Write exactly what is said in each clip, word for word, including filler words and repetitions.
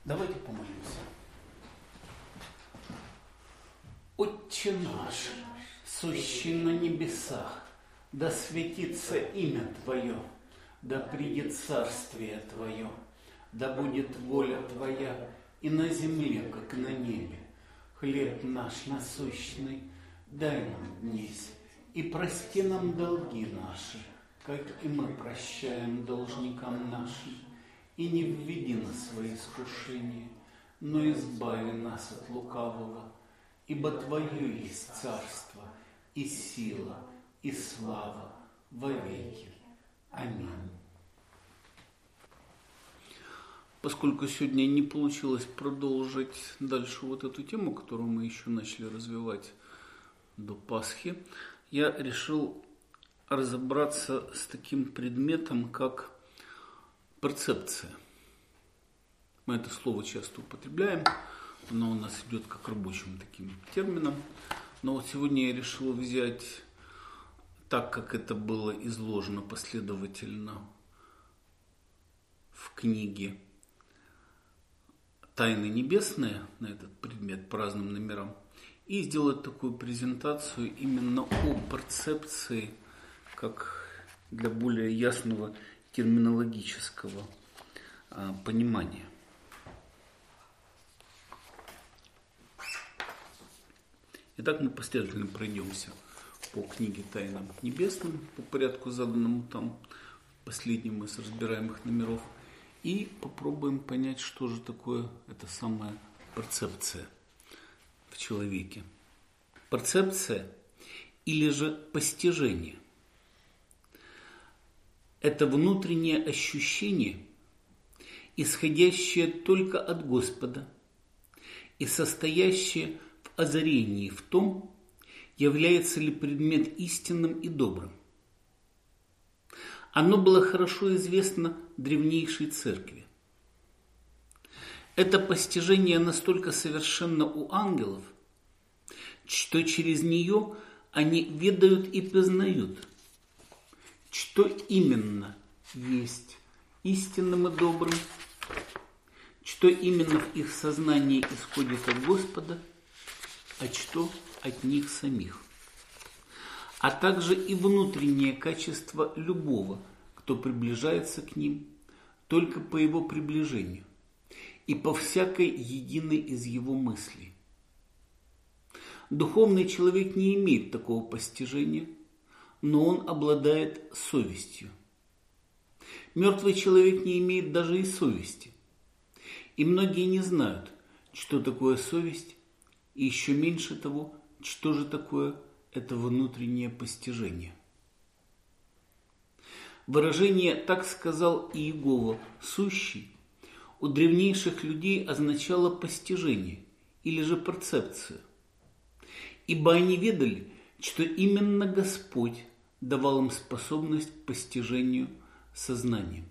Давайте помолимся. Отче наш, сущий на небесах, да светится имя Твое, да придет царствие Твое, да будет воля Твоя и на земле, как на небе. Хлеб наш насущный дай нам днесь, и прости нам долги наши, как и мы прощаем должникам нашим. И не введи нас в свои искушения, но избави нас от лукавого. Ибо Твое есть царство, и сила, и слава во веки. Аминь. Поскольку сегодня не получилось продолжить дальше вот эту тему, которую мы еще начали развивать до Пасхи, я решил разобраться с таким предметом, как перцепция. Мы это слово часто употребляем, оно у нас идет как рабочим таким термином. Но вот сегодня я решил взять, так как это было изложено последовательно в книге «Тайны небесные» на этот предмет по разным номерам, и сделать такую презентацию именно о перцепции, как для более ясного терминологического а, понимания. Итак, мы последовательно пройдемся по книге «Тайнам небесным», по порядку, заданному там последним из разбираемых номеров, и попробуем понять, что же такое эта самая перцепция в человеке. Перцепция или же постижение – это внутреннее ощущение, исходящее только от Господа и состоящее в озарении в том, является ли предмет истинным и добрым. Оно было хорошо известно древнейшей церкви. Это постижение настолько совершенно у ангелов, что через нее они ведают и познают, что именно есть истинным и добрым, что именно в их сознании исходит от Господа, а что от них самих. А также и внутреннее качество любого, кто приближается к ним, только по его приближению и по всякой единой из его мыслей. Духовный человек не имеет такого постижения, но он обладает совестью. Мертвый человек не имеет даже и совести. И многие не знают, что такое совесть, и еще меньше того, что же такое это внутреннее постижение. Выражение «так сказал Иегова сущий» у древнейших людей означало постижение или же перцепцию, ибо они ведали, что именно Господь давал им способность к постижению сознанием.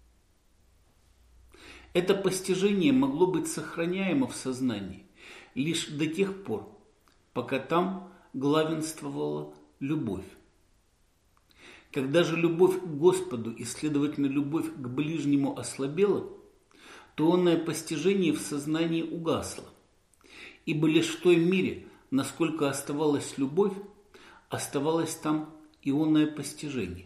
Это постижение могло быть сохраняемо в сознании лишь до тех пор, пока там главенствовала любовь. Когда же любовь к Господу и, следовательно, любовь к ближнему ослабела, то онное постижение в сознании угасло, ибо лишь в той мере, насколько оставалась любовь, оставалось там и онное постижение.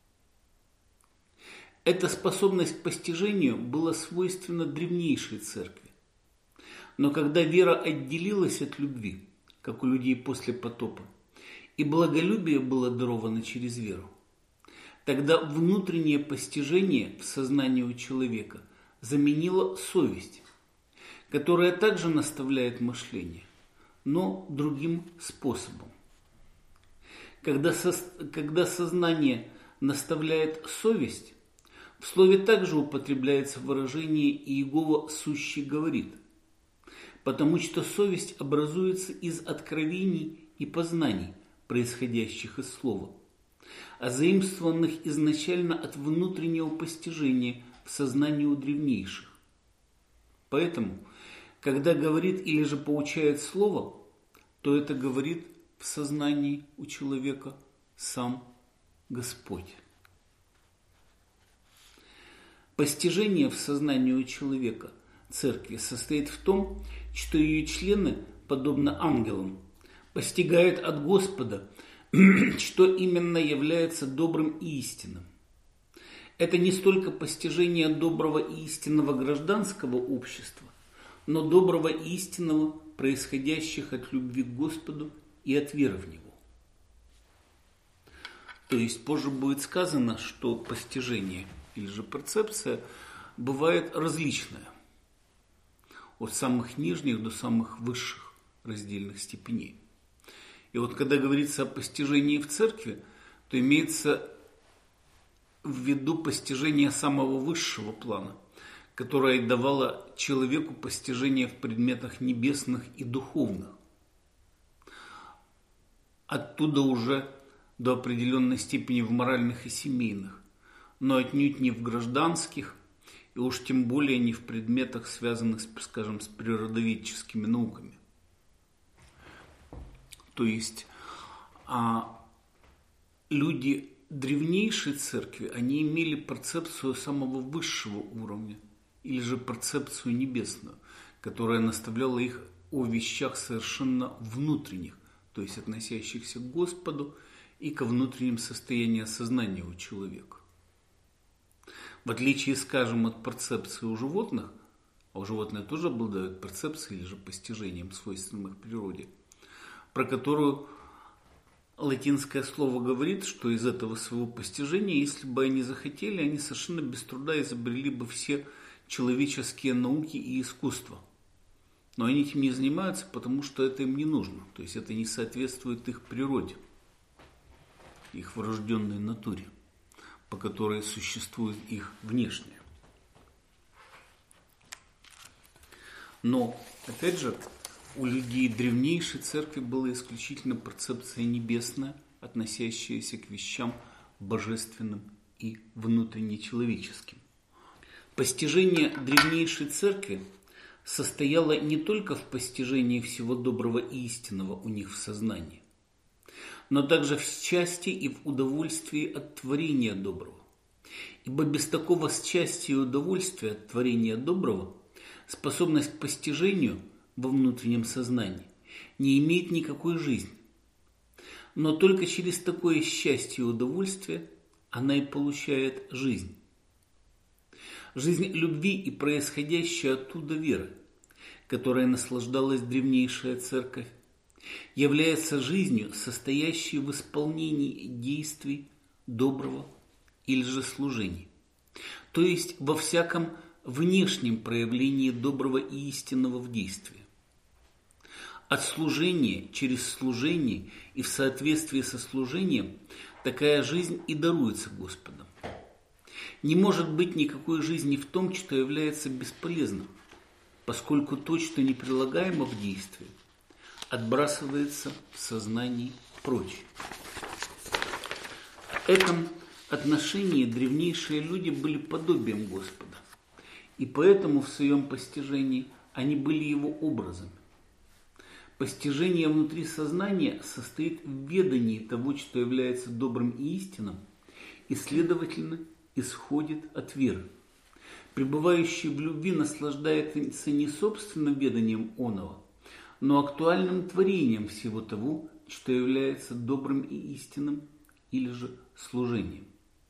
Эта способность к постижению была свойственна древнейшей церкви. Но когда вера отделилась от любви, как у людей после потопа, и благолюбие было даровано через веру, тогда внутреннее постижение в сознании у человека заменило совесть, которая также наставляет мышление, но другим способом. Когда, со, когда сознание наставляет совесть, в слове также употребляется выражение «Иегова сущий говорит», потому что совесть образуется из откровений и познаний, происходящих из слова, а заимствованных изначально от внутреннего постижения в сознании у древнейших. Поэтому, когда говорит или же поучает слово, то это говорит в сознании у человека сам Господь. Постижение в сознании у человека церкви состоит в том, что ее члены, подобно ангелам, постигают от Господа, что именно является добрым и истинным. Это не столько постижение доброго и истинного гражданского общества, но доброго и истинного, происходящих от любви к Господу и от веры в Него. То есть позже будет сказано, что постижение или же перцепция бывает различная, от самых нижних до самых высших раздельных степеней. И вот когда говорится о постижении в церкви, то имеется в виду постижение самого высшего плана, которое давало человеку постижение в предметах небесных и духовных. Оттуда уже до определенной степени в моральных и семейных, но отнюдь не в гражданских, и уж тем более не в предметах, связанных, скажем, с природоведческими науками. То есть а, люди древнейшей церкви, они имели перцепцию самого высшего уровня, или же перцепцию небесную, которая наставляла их о вещах совершенно внутренних, то есть относящихся к Господу и ко внутренним состояниям сознания у человека. В отличие, скажем, от перцепции у животных, а у животных тоже обладают перцепцией или же постижением, свойственным их природе, про которую латинское слово говорит, что из этого своего постижения, если бы они захотели, они совершенно без труда изобрели бы все человеческие науки и искусства. Но они этим не занимаются, потому что это им не нужно. То есть это не соответствует их природе, их врожденной натуре, по которой существует их внешнее. Но, опять же, у людей древнейшей церкви была исключительно перцепция небесная, относящаяся к вещам божественным и внутренне человеческим. Постижение древнейшей церкви состояло не только в постижении всего доброго и истинного у них в сознании, но также в счастье и в удовольствии от творения доброго. Ибо без такого счастья и удовольствия от творения доброго способность к постижению во внутреннем сознании не имеет никакой жизни. Но только через такое счастье и удовольствие она и получает жизнь. Жизнь любви и происходящая оттуда веры, которой наслаждалась древнейшая церковь, является жизнью, состоящей в исполнении действий доброго или же служений, то есть во всяком внешнем проявлении доброго и истинного в действии. От служения через служение и в соответствии со служением такая жизнь и даруется Господом. Не может быть никакой жизни в том, что является бесполезным, поскольку то, что не прилагаемо в действии, отбрасывается в сознании прочь. В этом отношении древнейшие люди были подобием Господа, и поэтому в своем постижении они были Его образами. Постижение внутри сознания состоит в ведании того, что является добрым и истинным, и, следовательно, исходит от веры. Пребывающий в любви наслаждается не собственным веданием оного, но актуальным творением всего того, что является добрым и истинным, или же служением.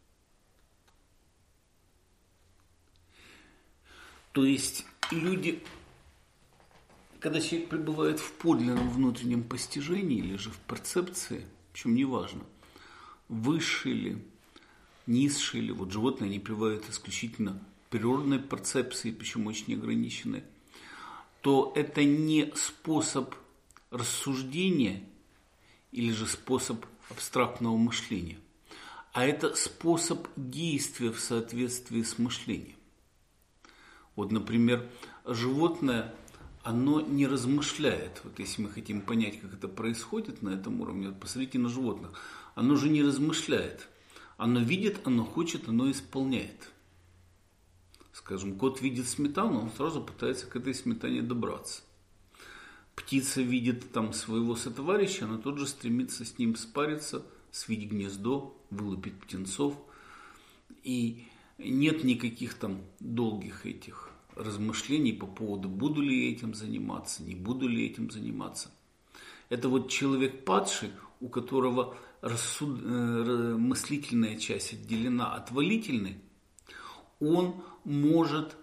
То есть люди, когда человек пребывает в подлинном внутреннем постижении или же в перцепции, причем неважно, высший ли, низший ли, вот животные, они пребывают исключительно природной перцепции, причем очень ограниченной, то это не способ рассуждения или же способ абстрактного мышления, а это способ действия в соответствии с мышлением. Вот, например, животное, оно не размышляет. Вот если мы хотим понять, как это происходит на этом уровне, вот посмотрите на животных. Оно же не размышляет. Оно видит, оно хочет, оно исполняет. Скажем, кот видит сметану, он сразу пытается к этой сметане добраться. Птица видит там своего сотоварища, она тут же стремится с ним спариться, свить гнездо, вылупить птенцов. И нет никаких там долгих этих размышлений по поводу, буду ли я этим заниматься, не буду ли я этим заниматься. Это вот человек падший, у которого рассуд... мыслительная часть отделена от волительной, он может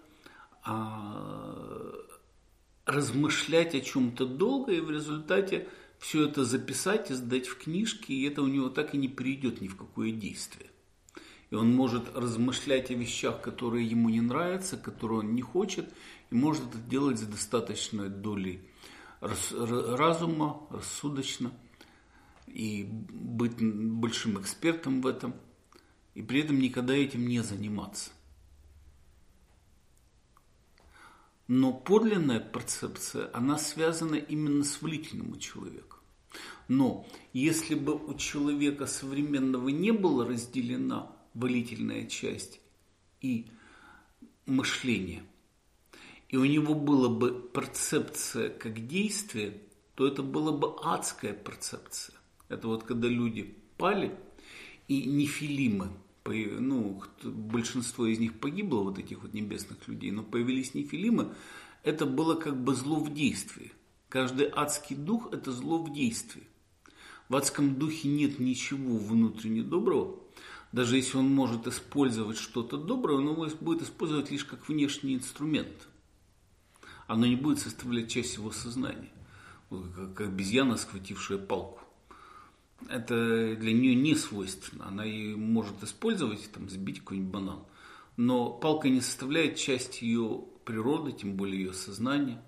а, размышлять о чем-то долго и в результате все это записать и сдать в книжки, и это у него так и не перейдет ни в какое действие. И он может размышлять о вещах, которые ему не нравятся, которые он не хочет, и может это делать с достаточной долей разума, рассудочно, и быть большим экспертом в этом, и при этом никогда этим не заниматься. Но подлинная перцепция, она связана именно с влительным у человека. Но если бы у человека современного не была разделена волительная часть и мышление, и у него была бы перцепция как действие, то это была бы адская перцепция. Это вот когда люди пали, и нефилимы, ну, большинство из них погибло, вот этих вот небесных людей, но появились нефилимы, это было как бы зло в действии. Каждый адский дух – это зло в действии. В адском духе нет ничего внутренне доброго. Даже если он может использовать что-то доброе, он его будет использовать лишь как внешний инструмент. Оно не будет составлять часть его сознания, как обезьяна, схватившая палку. Это для нее не свойственно. Она ее может использовать, там, сбить какой-нибудь банан. Но палка не составляет часть ее природы, тем более ее сознания.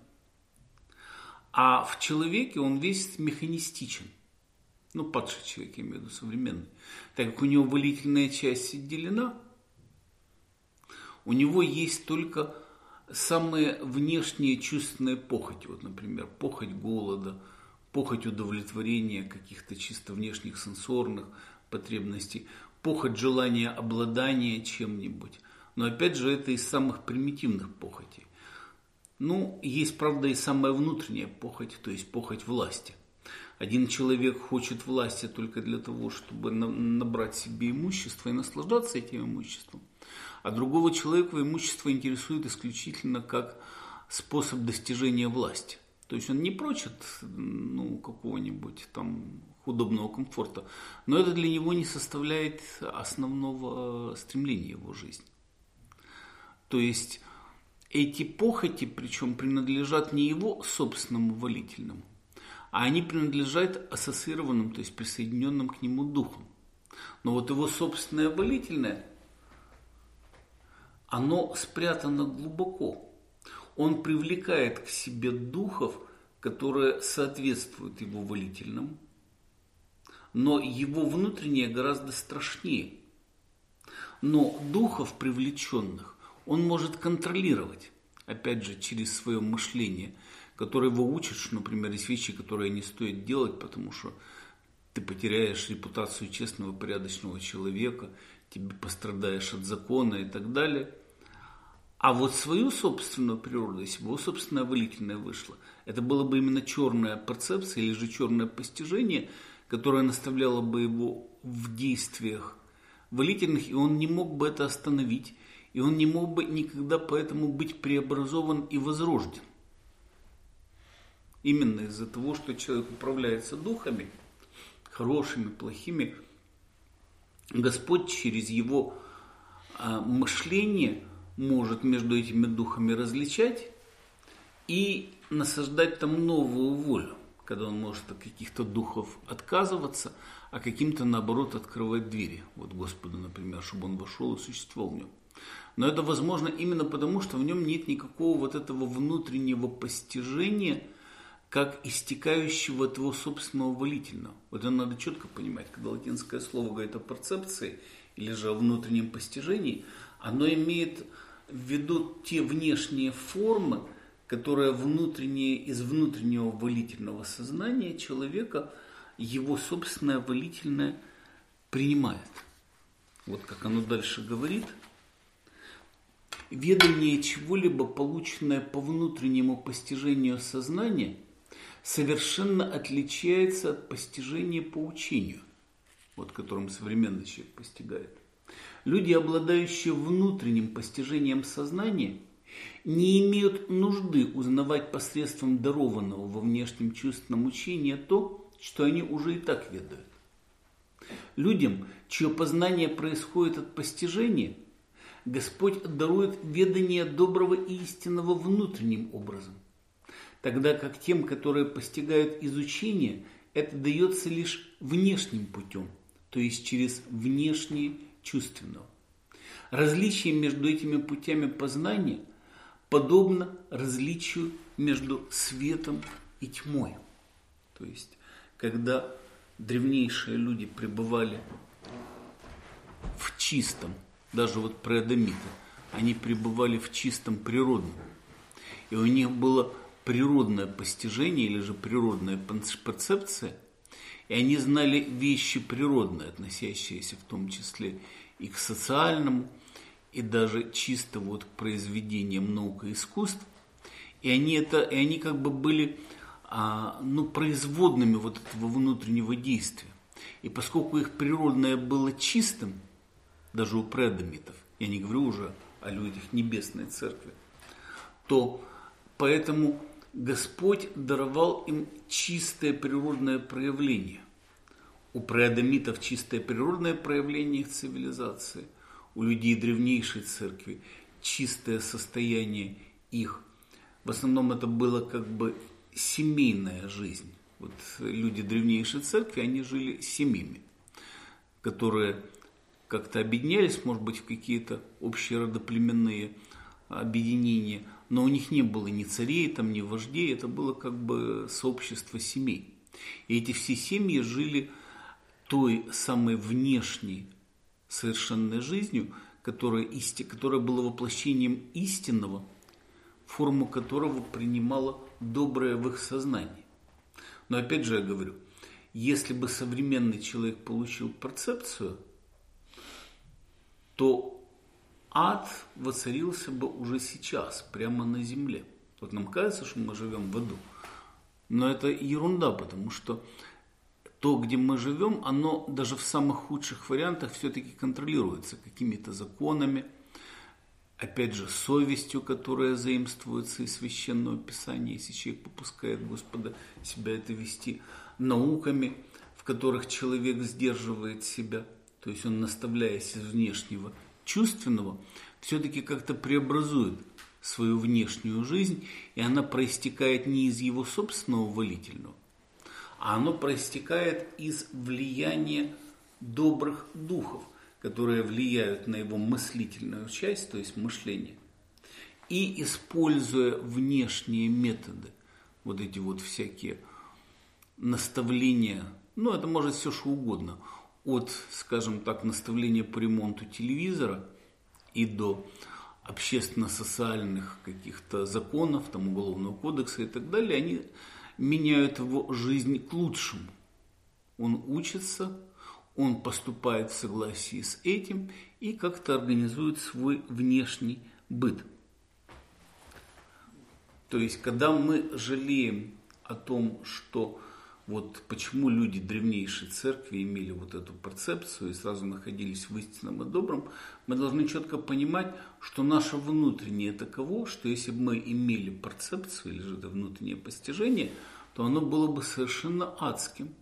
А в человеке он весь механистичен. Ну, падший человек, я имею в виду современный. Так как у него волительная часть отделена, у него есть только самые внешние чувственные похоти. Вот, например, похоть голода, похоть удовлетворения каких-то чисто внешних сенсорных потребностей, похоть желания обладания чем-нибудь. Но опять же, это из самых примитивных похотей. Ну, есть, правда, и самая внутренняя похоть, то есть похоть власти. Один человек хочет власти только для того, чтобы набрать себе имущество и наслаждаться этим имуществом. А другого человека имущество интересует исключительно как способ достижения власти. То есть он не прочит, ну, какого-нибудь там удобного комфорта, но это для него не составляет основного стремления его жизни. То есть эти похоти, причем принадлежат не его собственному волительному, а они принадлежат ассоциированным, то есть присоединенным к нему духам. Но вот его собственное волительное, оно спрятано глубоко. Он привлекает к себе духов, которые соответствуют его волительному, но его внутреннее гораздо страшнее. Но духов привлеченных он может контролировать, опять же, через свое мышление, которое его учит, что, например, есть вещи, которые не стоит делать, потому что ты потеряешь репутацию честного, порядочного человека, ты пострадаешь от закона и так далее. А вот свою собственную природу, если бы его собственное волительное вышло, это было бы именно черная перцепция или же черное постижение, которое наставляло бы его в действиях волительных, и он не мог бы это остановить, и он не мог бы никогда поэтому быть преобразован и возрожден. Именно из-за того, что человек управляется духами, хорошими, плохими, Господь через его а, мышление может между этими духами различать и насаждать там новую волю, когда он может от каких-то духов отказываться, а каким-то, наоборот, открывать двери. Вот Господу, например, чтобы он вошел и существовал в нем. Но это возможно именно потому, что в нем нет никакого вот этого внутреннего постижения, как истекающего от его собственного волительного. Вот это надо четко понимать, когда латинское слово говорит о перцепции или же о внутреннем постижении, оно имеет в виду те внешние формы, которые внутренние, из внутреннего волительного сознания человека его собственное волительное принимает. Вот как оно дальше говорит. Ведание чего-либо, полученное по внутреннему постижению сознания, совершенно отличается от постижения по учению, вот которым современный человек постигает. Люди, обладающие внутренним постижением сознания, не имеют нужды узнавать посредством дарованного во внешнем чувственном учении то, что они уже и так ведают. Людям, чье познание происходит от постижения, Господь дарует ведание доброго и истинного внутренним образом, тогда как тем, которые постигают изучение, это дается лишь внешним путем, то есть через внешнее чувственного. Различие между этими путями познания подобно различию между светом и тьмой. То есть, когда древнейшие люди пребывали в чистом, даже вот преадамиты, они пребывали в чистом природном. И у них было природное постижение или же природная перцепция, и они знали вещи природные, относящиеся в том числе и к социальному, и даже чисто вот к произведениям наук и искусств. И они, это, и они как бы были а, ну, производными вот этого внутреннего действия. И поскольку их природное было чистым, даже у преадамитов, я не говорю уже о людях Небесной Церкви, то поэтому Господь даровал им чистое природное проявление. У преадамитов чистое природное проявление их цивилизации, у людей древнейшей церкви чистое состояние их. В основном это было как бы семейная жизнь. Вот люди древнейшей церкви, они жили семьями, которые как-то объединялись, может быть, в какие-то общие родоплеменные объединения, но у них не было ни царей, там, ни вождей, это было как бы сообщество семей. И эти все семьи жили той самой внешней совершенной жизнью, которая, исти, которая была воплощением истинного, форму которого принимала доброе в их сознании. Но опять же я говорю, если бы современный человек получил перцепцию, то ад воцарился бы уже сейчас, прямо на земле. Вот нам кажется, что мы живем в аду, но это ерунда, потому что то, где мы живем, оно даже в самых худших вариантах все-таки контролируется какими-то законами, опять же, совестью, которая заимствуется из Священного Писания, если человек попускает Господа себя это вести, науками, в которых человек сдерживает себя, то есть он, наставляясь из внешнего чувственного, все-таки как-то преобразует свою внешнюю жизнь, и она проистекает не из его собственного волительного, а оно проистекает из влияния добрых духов, которые влияют на его мыслительную часть, то есть мышление. И используя внешние методы, вот эти вот всякие наставления, ну это может все что угодно, от, скажем так, наставления по ремонту телевизора и до общественно-социальных каких-то законов, там, уголовного кодекса и так далее, они меняют его жизнь к лучшему. Он учится, он поступает в согласии с этим и как-то организует свой внешний быт. То есть, когда мы жалеем о том, что вот почему люди древнейшей церкви имели вот эту перцепцию и сразу находились в истинном и добром, мы должны четко понимать, что наше внутреннее таково, что если бы мы имели перцепцию или же это внутреннее постижение, то оно было бы совершенно адским.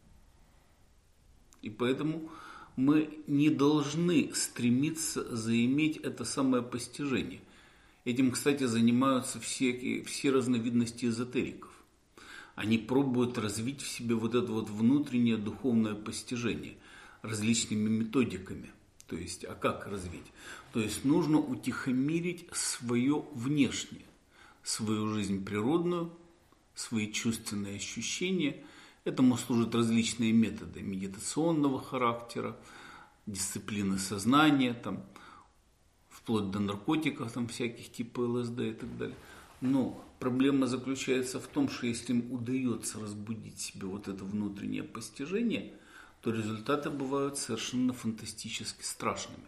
И поэтому мы не должны стремиться заиметь это самое постижение. Этим, кстати, занимаются все, все разновидности эзотериков. Они пробуют развить в себе вот это вот внутреннее духовное постижение различными методиками. То есть, а как развить? То есть, нужно утихомирить свое внешнее, свою жизнь природную, свои чувственные ощущения. Этому служат различные методы медитационного характера, дисциплины сознания, там, вплоть до наркотиков, там, всяких типа ЛСД и так далее. Но проблема заключается в том, что если им удается разбудить себе вот это внутреннее постижение, то результаты бывают совершенно фантастически страшными.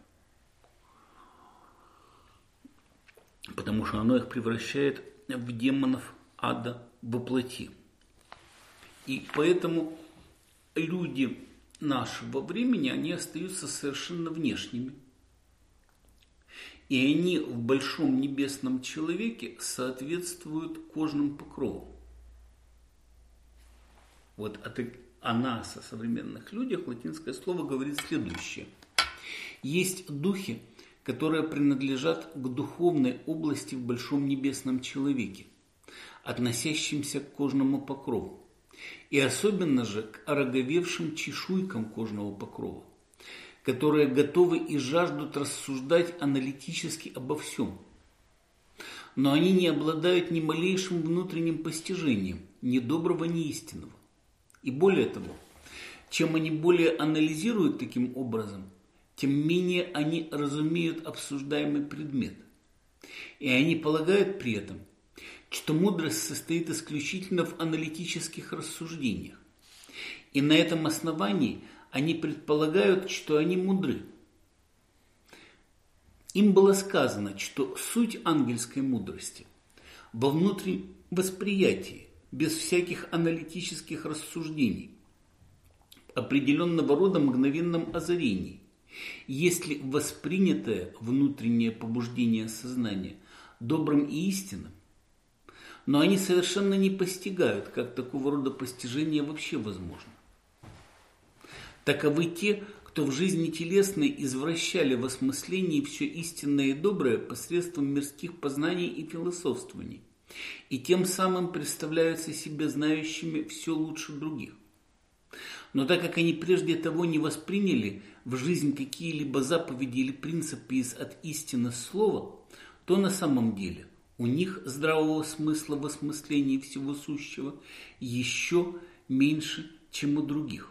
Потому что оно их превращает в демонов ада во плоти. И поэтому люди нашего времени, они остаются совершенно внешними. И они в большом небесном человеке соответствуют кожным покровам. Вот от о нас, о современных людях, латинское слово говорит следующее. Есть духи, которые принадлежат к духовной области в большом небесном человеке, относящимся к кожному покрову, и особенно же к ороговевшим чешуйкам кожного покрова, которые готовы и жаждут рассуждать аналитически обо всем. Но они не обладают ни малейшим внутренним постижением, ни доброго, ни истинного. И более того, чем они более анализируют таким образом, тем менее они разумеют обсуждаемый предмет. И они полагают при этом, что мудрость состоит исключительно в аналитических рассуждениях. И на этом основании они предполагают, что они мудры. Им было сказано, что суть ангельской мудрости во внутреннем восприятии, без всяких аналитических рассуждений, определенного рода мгновенном озарении, если воспринятое внутреннее побуждение сознания добрым и истинным, но они совершенно не постигают, как такого рода постижение вообще возможно. Таковы те, кто в жизни телесной извращали в осмыслении все истинное и доброе посредством мирских познаний и философствований, и тем самым представляются себе знающими все лучше других. Но так как они прежде того не восприняли в жизнь какие-либо заповеди или принципы из от истины слова, то на самом деле у них здравого смысла в осмыслении всего сущего еще меньше, чем у других.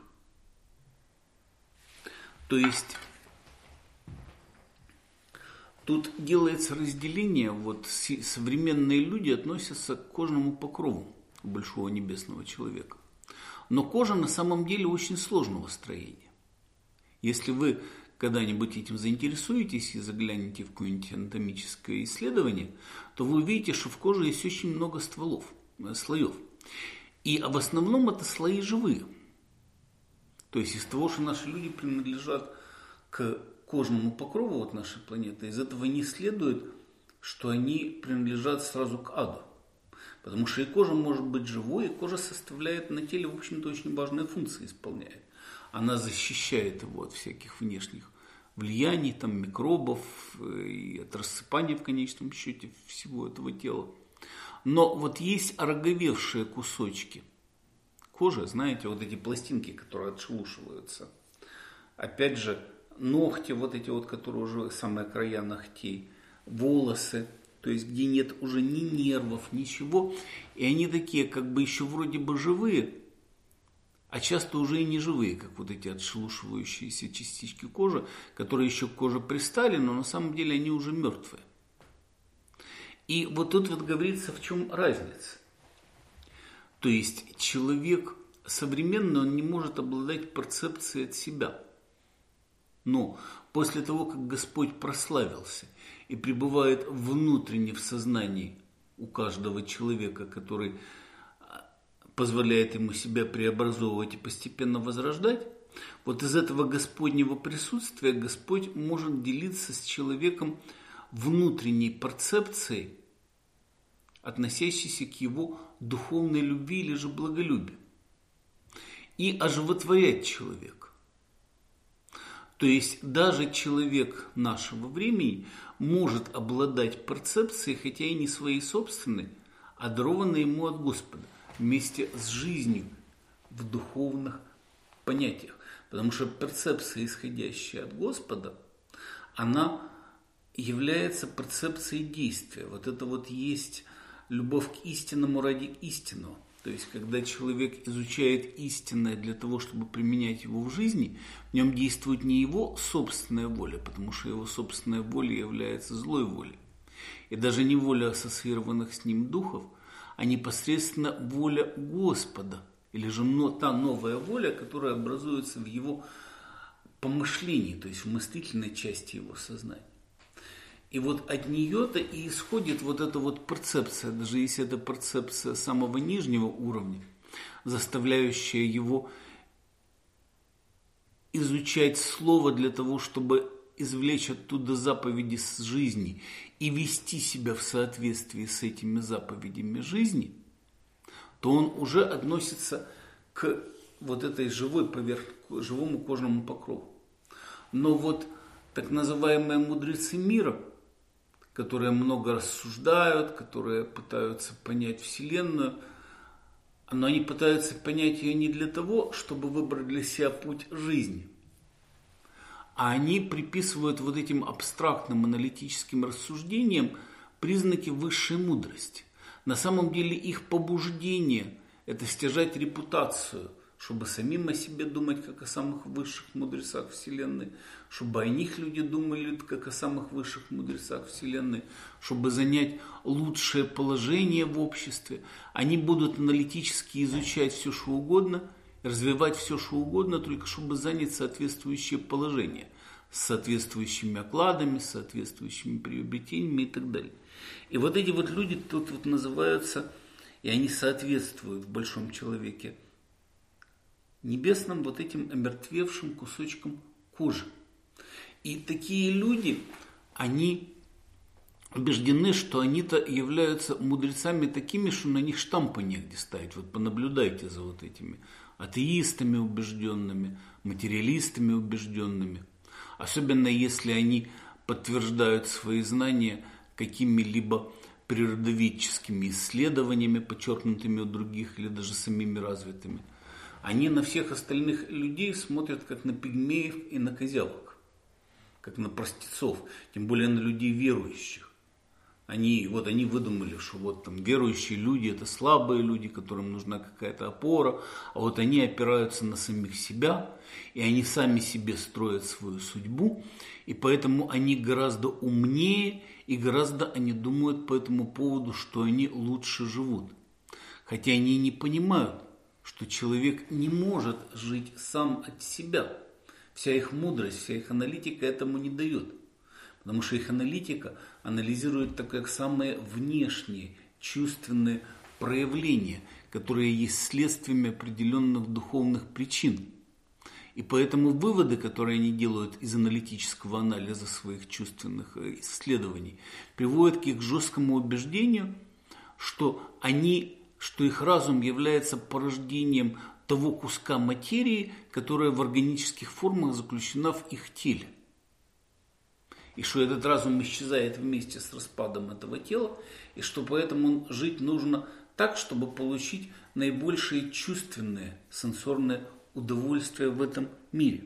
То есть тут делается разделение, вот современные люди относятся к кожному покрову большого небесного человека. Но кожа на самом деле очень сложного строения. Если вы когда-нибудь этим заинтересуетесь и заглянете в какое-нибудь анатомическое исследование, то вы увидите, что в коже есть очень много стволов, слоев. И в основном это слои живые. То есть из того, что наши люди принадлежат к кожному покрову вот нашей планеты, из этого не следует, что они принадлежат сразу к аду. Потому что и кожа может быть живой, и кожа составляет на теле, в общем-то, очень важные функции исполняет. Она защищает его от всяких внешних влияний, там, микробов и от рассыпания в конечном счете всего этого тела. Но вот есть ороговевшие кусочки кожи, знаете, вот эти пластинки, которые отшелушиваются. Опять же, ногти, вот эти вот, которые уже самые края ногтей, волосы, то есть где нет уже ни нервов, ничего. И они такие, как бы еще вроде бы живые, а часто уже и не живые, как вот эти отшелушивающиеся частички кожи, которые еще к коже пристали, но на самом деле они уже мертвые. И вот тут вот говорится, в чем разница. То есть человек современный, он не может обладать перцепцией от себя. Но после того, как Господь прославился и пребывает внутренне в сознании у каждого человека, который позволяет ему себя преобразовывать и постепенно возрождать, вот из этого Господнего присутствия Господь может делиться с человеком внутренней перцепцией, относящейся к его духовной любви или же благолюбию, и оживотворять человека. То есть даже человек нашего времени может обладать перцепцией, хотя и не своей собственной, а дарованной ему от Господа, вместе с жизнью в духовных понятиях. Потому что перцепция, исходящая от Господа, она является перцепцией действия. Вот это вот есть любовь к истинному ради истинного. То есть, когда человек изучает истинное для того, чтобы применять его в жизни, в нем действует не его собственная воля, потому что его собственная воля является злой волей. И даже не воля ассоциированных с ним духов, а непосредственно воля Господа, или же та новая воля, которая образуется в его помышлении, то есть в мыслительной части его сознания. И вот от нее-то и исходит вот эта вот перцепция, даже если это перцепция самого нижнего уровня, заставляющая его изучать слово для того, чтобы извлечь оттуда заповеди с жизни и вести себя в соответствии с этими заповедями жизни, то он уже относится к вот этой живой поверх... живому кожному покрову. Но вот так называемые мудрецы мира, которые много рассуждают, которые пытаются понять Вселенную, но они пытаются понять ее не для того, чтобы выбрать для себя путь жизни, а они приписывают вот этим абстрактным аналитическим рассуждениям признаки высшей мудрости. На самом деле их побуждение – это стяжать репутацию, чтобы самим о себе думать, как о самых высших мудрецах Вселенной, чтобы о них люди думали, как о самых высших мудрецах Вселенной, чтобы занять лучшее положение в обществе. Они будут аналитически изучать все, что угодно, развивать все, что угодно, только чтобы занять соответствующее положение с соответствующими окладами, с соответствующими приобретениями и так далее. И вот эти вот люди тут вот называются, и они соответствуют в большом человеке небесным вот этим омертвевшим кусочкам кожи. И такие люди, они убеждены, что они-то являются мудрецами такими, что на них штампы негде ставить. Вот понаблюдайте за вот этими атеистами убежденными, материалистами убежденными. Особенно если они подтверждают свои знания какими-либо природоведческими исследованиями, подчеркнутыми у других или даже самими развитыми. Они на всех остальных людей смотрят как на пигмеев и на козявок, как на простецов, тем более на людей верующих. Они, вот они выдумали, что вот там верующие люди – это слабые люди, которым нужна какая-то опора, а вот они опираются на самих себя, и они сами себе строят свою судьбу, и поэтому они гораздо умнее, и гораздо они думают по этому поводу, что они лучше живут. Хотя они не понимают, что человек не может жить сам от себя. Вся их мудрость, вся их аналитика этому не дает. Потому что их аналитика анализирует так как самые внешние чувственные проявления, которые есть следствиями определенных духовных причин. И поэтому выводы, которые они делают из аналитического анализа своих чувственных исследований, приводят к их жесткому убеждению, что они, что их разум является порождением того куска материи, которая в органических формах заключена в их теле. И что этот разум исчезает вместе с распадом этого тела, и что поэтому жить нужно так, чтобы получить наибольшие чувственные, сенсорные удовольствия в этом мире.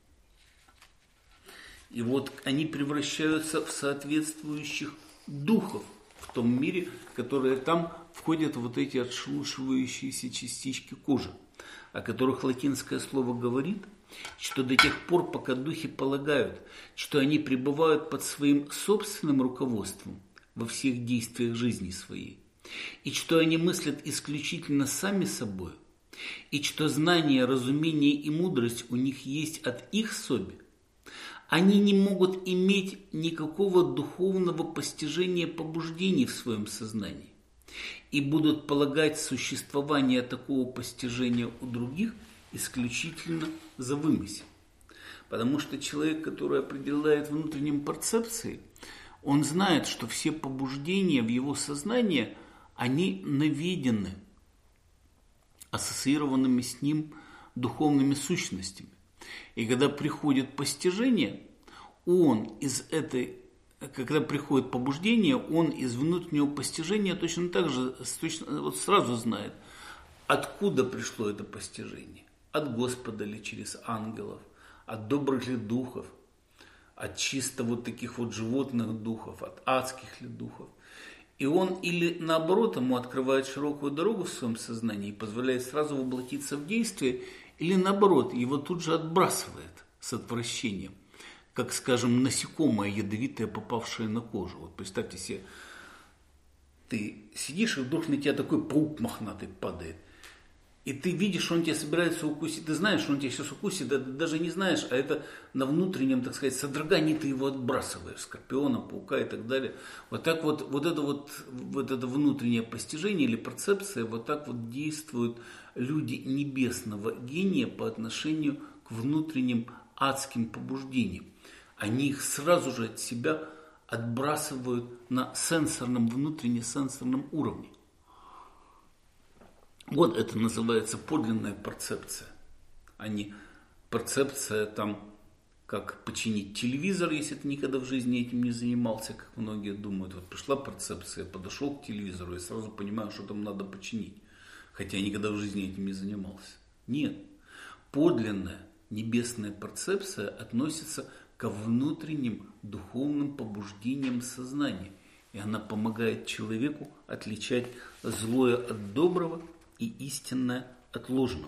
И вот они превращаются в соответствующих духов в том мире, которые там входят вот эти отшелушивающиеся частички кожи, о которых латинское слово говорит, что до тех пор, пока духи полагают, что они пребывают под своим собственным руководством во всех действиях жизни своей, и что они мыслят исключительно сами собой, и что знание, разумение и мудрость у них есть от их соби, они не могут иметь никакого духовного постижения побуждений в своем сознании и будут полагать существование такого постижения у других исключительно за вымысел. Потому что человек, который определяет внутренним перцепцией, он знает, что все побуждения в его сознании, они наведены ассоциированными с ним духовными сущностями. И когда приходит постижение, он из этой, когда приходит побуждение, он из внутреннего постижения точно так же точно, вот сразу знает, откуда пришло это постижение. От Господа ли через ангелов, от добрых ли духов, от чисто вот таких вот животных духов, от адских ли духов. И он или наоборот ему открывает широкую дорогу в своем сознании и позволяет сразу воплотиться в действие, или наоборот его тут же отбрасывает с отвращением, как, скажем, насекомое ядовитое, попавшее на кожу. Вот представьте себе, ты сидишь, и вдруг на тебя такой паук мохнатый падает. И ты видишь, что он тебя собирается укусить, ты знаешь, что он тебя сейчас укусит, да, даже не знаешь, а это на внутреннем, так сказать, содрогании ты его отбрасываешь, скорпиона, паука и так далее. Вот так вот, вот это вот, вот это внутреннее постижение или перцепция, вот так вот действуют люди небесного гения по отношению к внутренним адским побуждениям. они их сразу же от себя отбрасывают на сенсорном, внутренне-сенсорном уровне. Вот это называется подлинная перцепция, а не перцепция там, как починить телевизор, если ты никогда в жизни этим не занимался, как многие думают. Вот пришла перцепция, подошел к телевизору и сразу понимаю, что там надо починить, хотя я никогда в жизни этим не занимался. Нет, подлинная небесная перцепция относится ко внутренним духовным побуждениям сознания, и она помогает человеку отличать злое от доброго и истинное от ложного.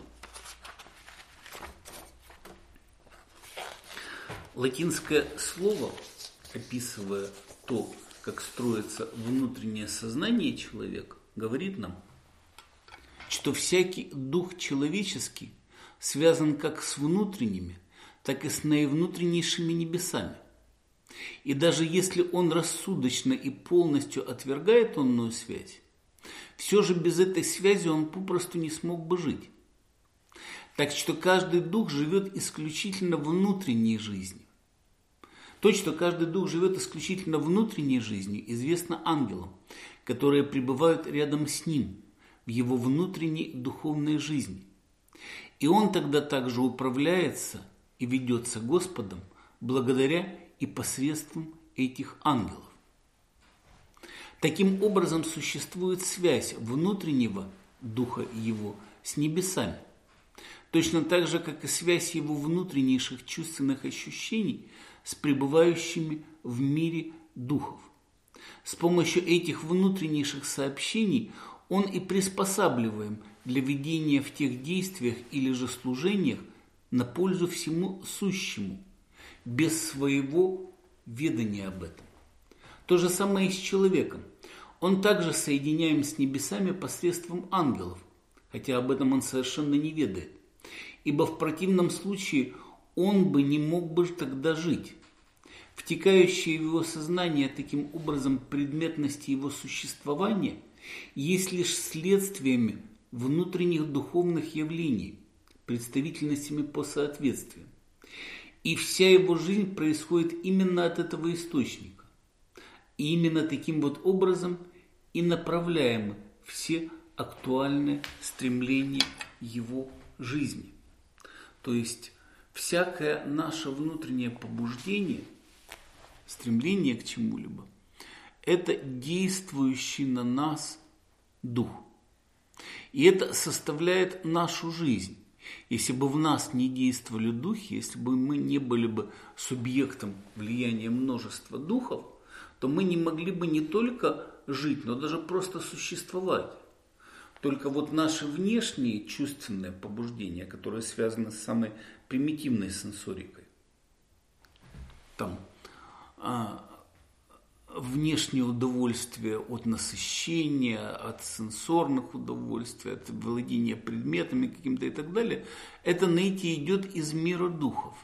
Латинское слово, описывая то, как строится внутреннее сознание человека, говорит нам, что всякий дух человеческий связан как с внутренними, так и с наивнутреннейшими небесами. И даже если он рассудочно и полностью отвергает онную связь, все же без этой связи он попросту не смог бы жить. Так что каждый дух живет исключительно внутренней жизнью. То, что каждый дух живет исключительно внутренней жизнью, известно ангелам, которые пребывают рядом с ним, в его внутренней духовной жизни. И он тогда также управляется и ведется Господом благодаря и посредством этих ангелов. Таким образом существует связь внутреннего духа его с небесами. Точно так же, как и связь его внутреннейших чувственных ощущений с пребывающими в мире духов. С помощью этих внутреннейших сообщений он и приспосабливаем для ведения в тех действиях или же служениях на пользу всему сущему, без своего ведания об этом. То же самое и с человеком. Он также соединяем с небесами посредством ангелов, хотя об этом он совершенно не ведает. Ибо в противном случае он бы не мог бы тогда жить. Втекающее в его сознание таким образом предметности его существования есть лишь следствиями внутренних духовных явлений, представительностями по соответствию. И вся его жизнь происходит именно от этого источника. И именно таким вот образом и направляемы все актуальные стремления его жизни. То есть всякое наше внутреннее побуждение, стремление к чему-либо, это действующий на нас дух. И это составляет нашу жизнь. Если бы в нас не действовали духи, если бы мы не были бы субъектом влияния множества духов, то мы не могли бы не только жить, но даже просто существовать. Только вот наши внешние чувственные побуждения, которые связаны с самой примитивной сенсорикой, там а, внешнее удовольствие от насыщения, от сенсорных удовольствий, от владения предметами каким-то и так далее, это найти идет из мира духов.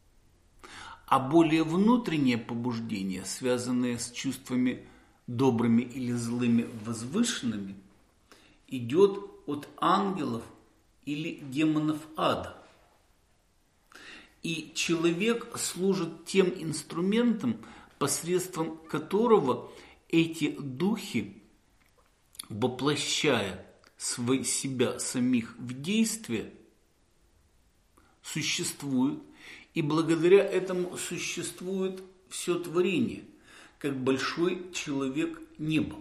А более внутренние побуждения, связанные с чувствами добрыми или злыми, возвышенными, идет от ангелов или демонов ада. И человек служит тем инструментом, посредством которого эти духи, воплощая свой, себя самих в действие, существуют, и благодаря этому существует все творение, как большой человек неба.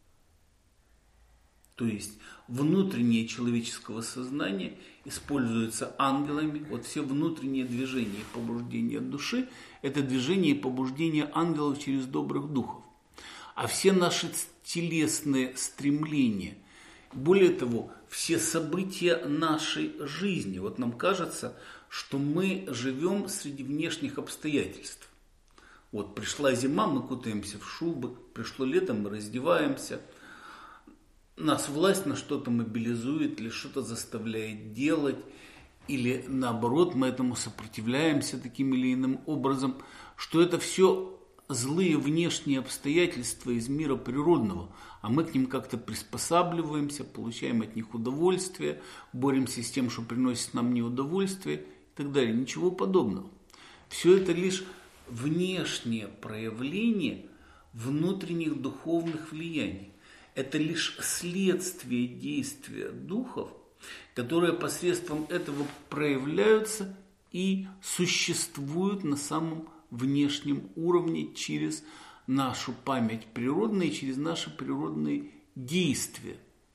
То есть внутреннее человеческого сознания используется ангелами. Вот все внутренние движения и побуждения души – это движение и побуждение ангелов через добрых духов. А все наши телесные стремления, более того, все события нашей жизни, вот нам кажется, что мы живем среди внешних обстоятельств. Вот пришла зима, мы кутаемся в шубы, пришло лето, мы раздеваемся. Нас власть на что-то мобилизует или что-то заставляет делать, или наоборот мы этому сопротивляемся таким или иным образом, что это все злые внешние обстоятельства из мира природного, а мы к ним как-то приспосабливаемся, получаем от них удовольствие, боремся с тем, что приносит нам неудовольствие и так далее. Ничего подобного. Все это лишь внешнее проявление внутренних духовных влияний. Это лишь следствие действия духов, которые посредством этого проявляются и существуют на самом внешнем уровне через нашу память природную и через наши природные действия.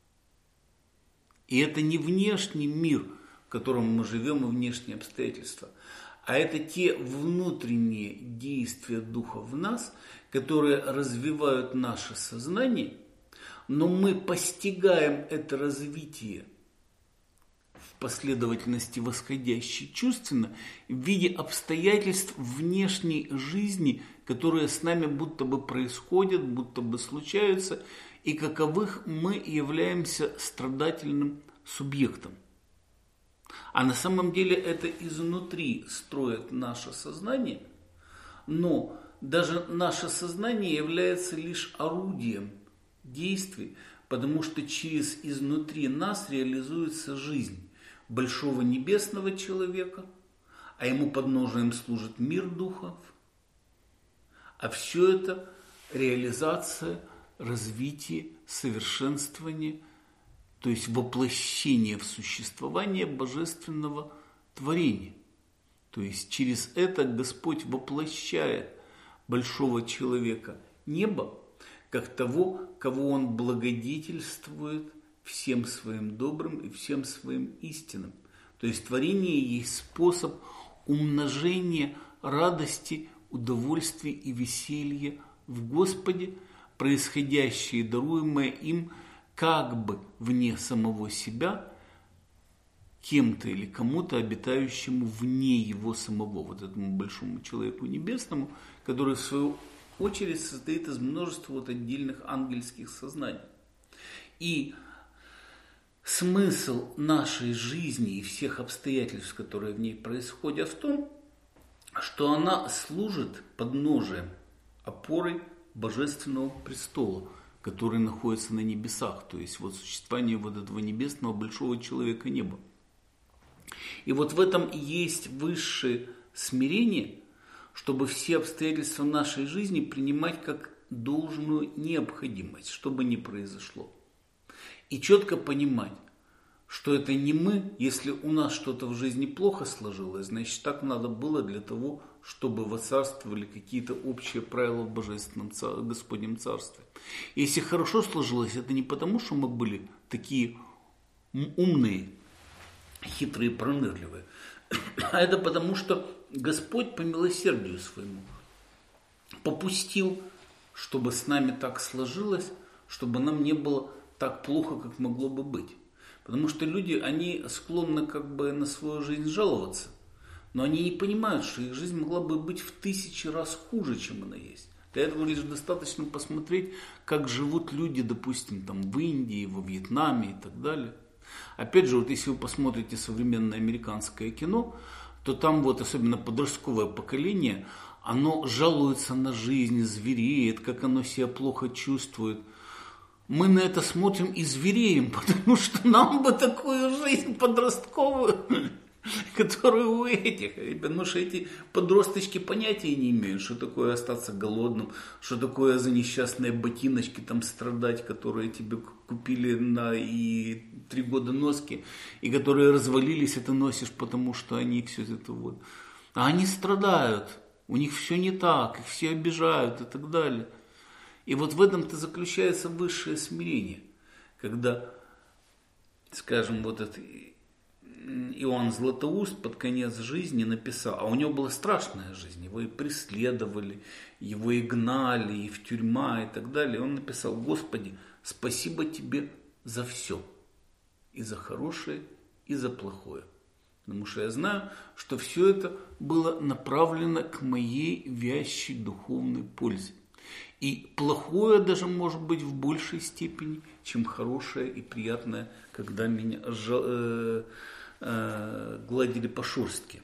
И это не внешний мир, в котором мы живем, и внешние обстоятельства, а это те внутренние действия Духа в нас, которые развивают наше сознание, но мы постигаем это развитие в последовательности восходящей чувственно в виде обстоятельств внешней жизни, которые с нами будто бы происходят, будто бы случаются, и каковых мы являемся страдательным субъектом. А на самом деле это изнутри строит наше сознание, но даже наше сознание является лишь орудием действий, потому что через изнутри нас реализуется жизнь большого небесного человека, а ему подножием служит мир духов. А все это реализация, развитие, совершенствование, то есть воплощение в существование божественного творения. То есть через это Господь воплощает большого человека неба, как того, кого Он благодетельствует всем своим добрым и всем своим истинным. То есть творение есть способ умножения радости, удовольствия и веселья в Господе, происходящие и даруемые им как бы вне самого себя, кем-то или кому-то, обитающему вне его самого, вот этому большому человеку небесному, который в свою очередь состоит из множества вот отдельных ангельских сознаний. И смысл нашей жизни и всех обстоятельств, которые в ней происходят, в том, что она служит подножием, опорой Божественного престола, который находится на небесах, то есть вот существование вот этого небесного большого человека неба. И вот в этом и есть высшее смирение, чтобы все обстоятельства нашей жизни принимать как должную необходимость, что бы ни произошло. И четко понимать, что это не мы, если у нас что-то в жизни плохо сложилось, значит так надо было для того, чтобы воцарствовали какие-то общие правила в Божественном цар... Господнем Царстве. Если хорошо сложилось, это не потому, что мы были такие умные, хитрые, пронырливые, а это потому, что Господь по милосердию своему попустил, чтобы с нами так сложилось, чтобы нам не было так плохо, как могло бы быть. Потому что люди, они склонны как бы на свою жизнь жаловаться, но они не понимают, что их жизнь могла бы быть в тысячи раз хуже, чем она есть. Для этого лишь достаточно посмотреть, как живут люди, допустим, там в Индии, во Вьетнаме и так далее. Опять же, вот если вы посмотрите современное американское кино, то там вот особенно подростковое поколение, оно жалуется на жизнь, звереет, как оно себя плохо чувствует. Мы на это смотрим и звереем, потому что нам бы такую жизнь подростковую, которую у этих. Потому что эти подросточки понятия не имеют, что такое остаться голодным, что такое за несчастные ботиночки там страдать, которые тебе купили на и три года носки, и которые развалились, это носишь, потому что они все это вот. А они страдают, у них все не так, их все обижают и так далее. И вот в этом-то заключается высшее смирение, когда, скажем, вот этот Иоанн Златоуст под конец жизни написал, а у него была страшная жизнь, его и преследовали, его и гнали, и в тюрьма, и так далее. Он написал: Господи, спасибо Тебе за все, и за хорошее, и за плохое. Потому что я знаю, что все это было направлено к моей вящей духовной пользе. И плохое даже может быть в большей степени, чем хорошее и приятное, когда меня э, э, гладили по шерстке.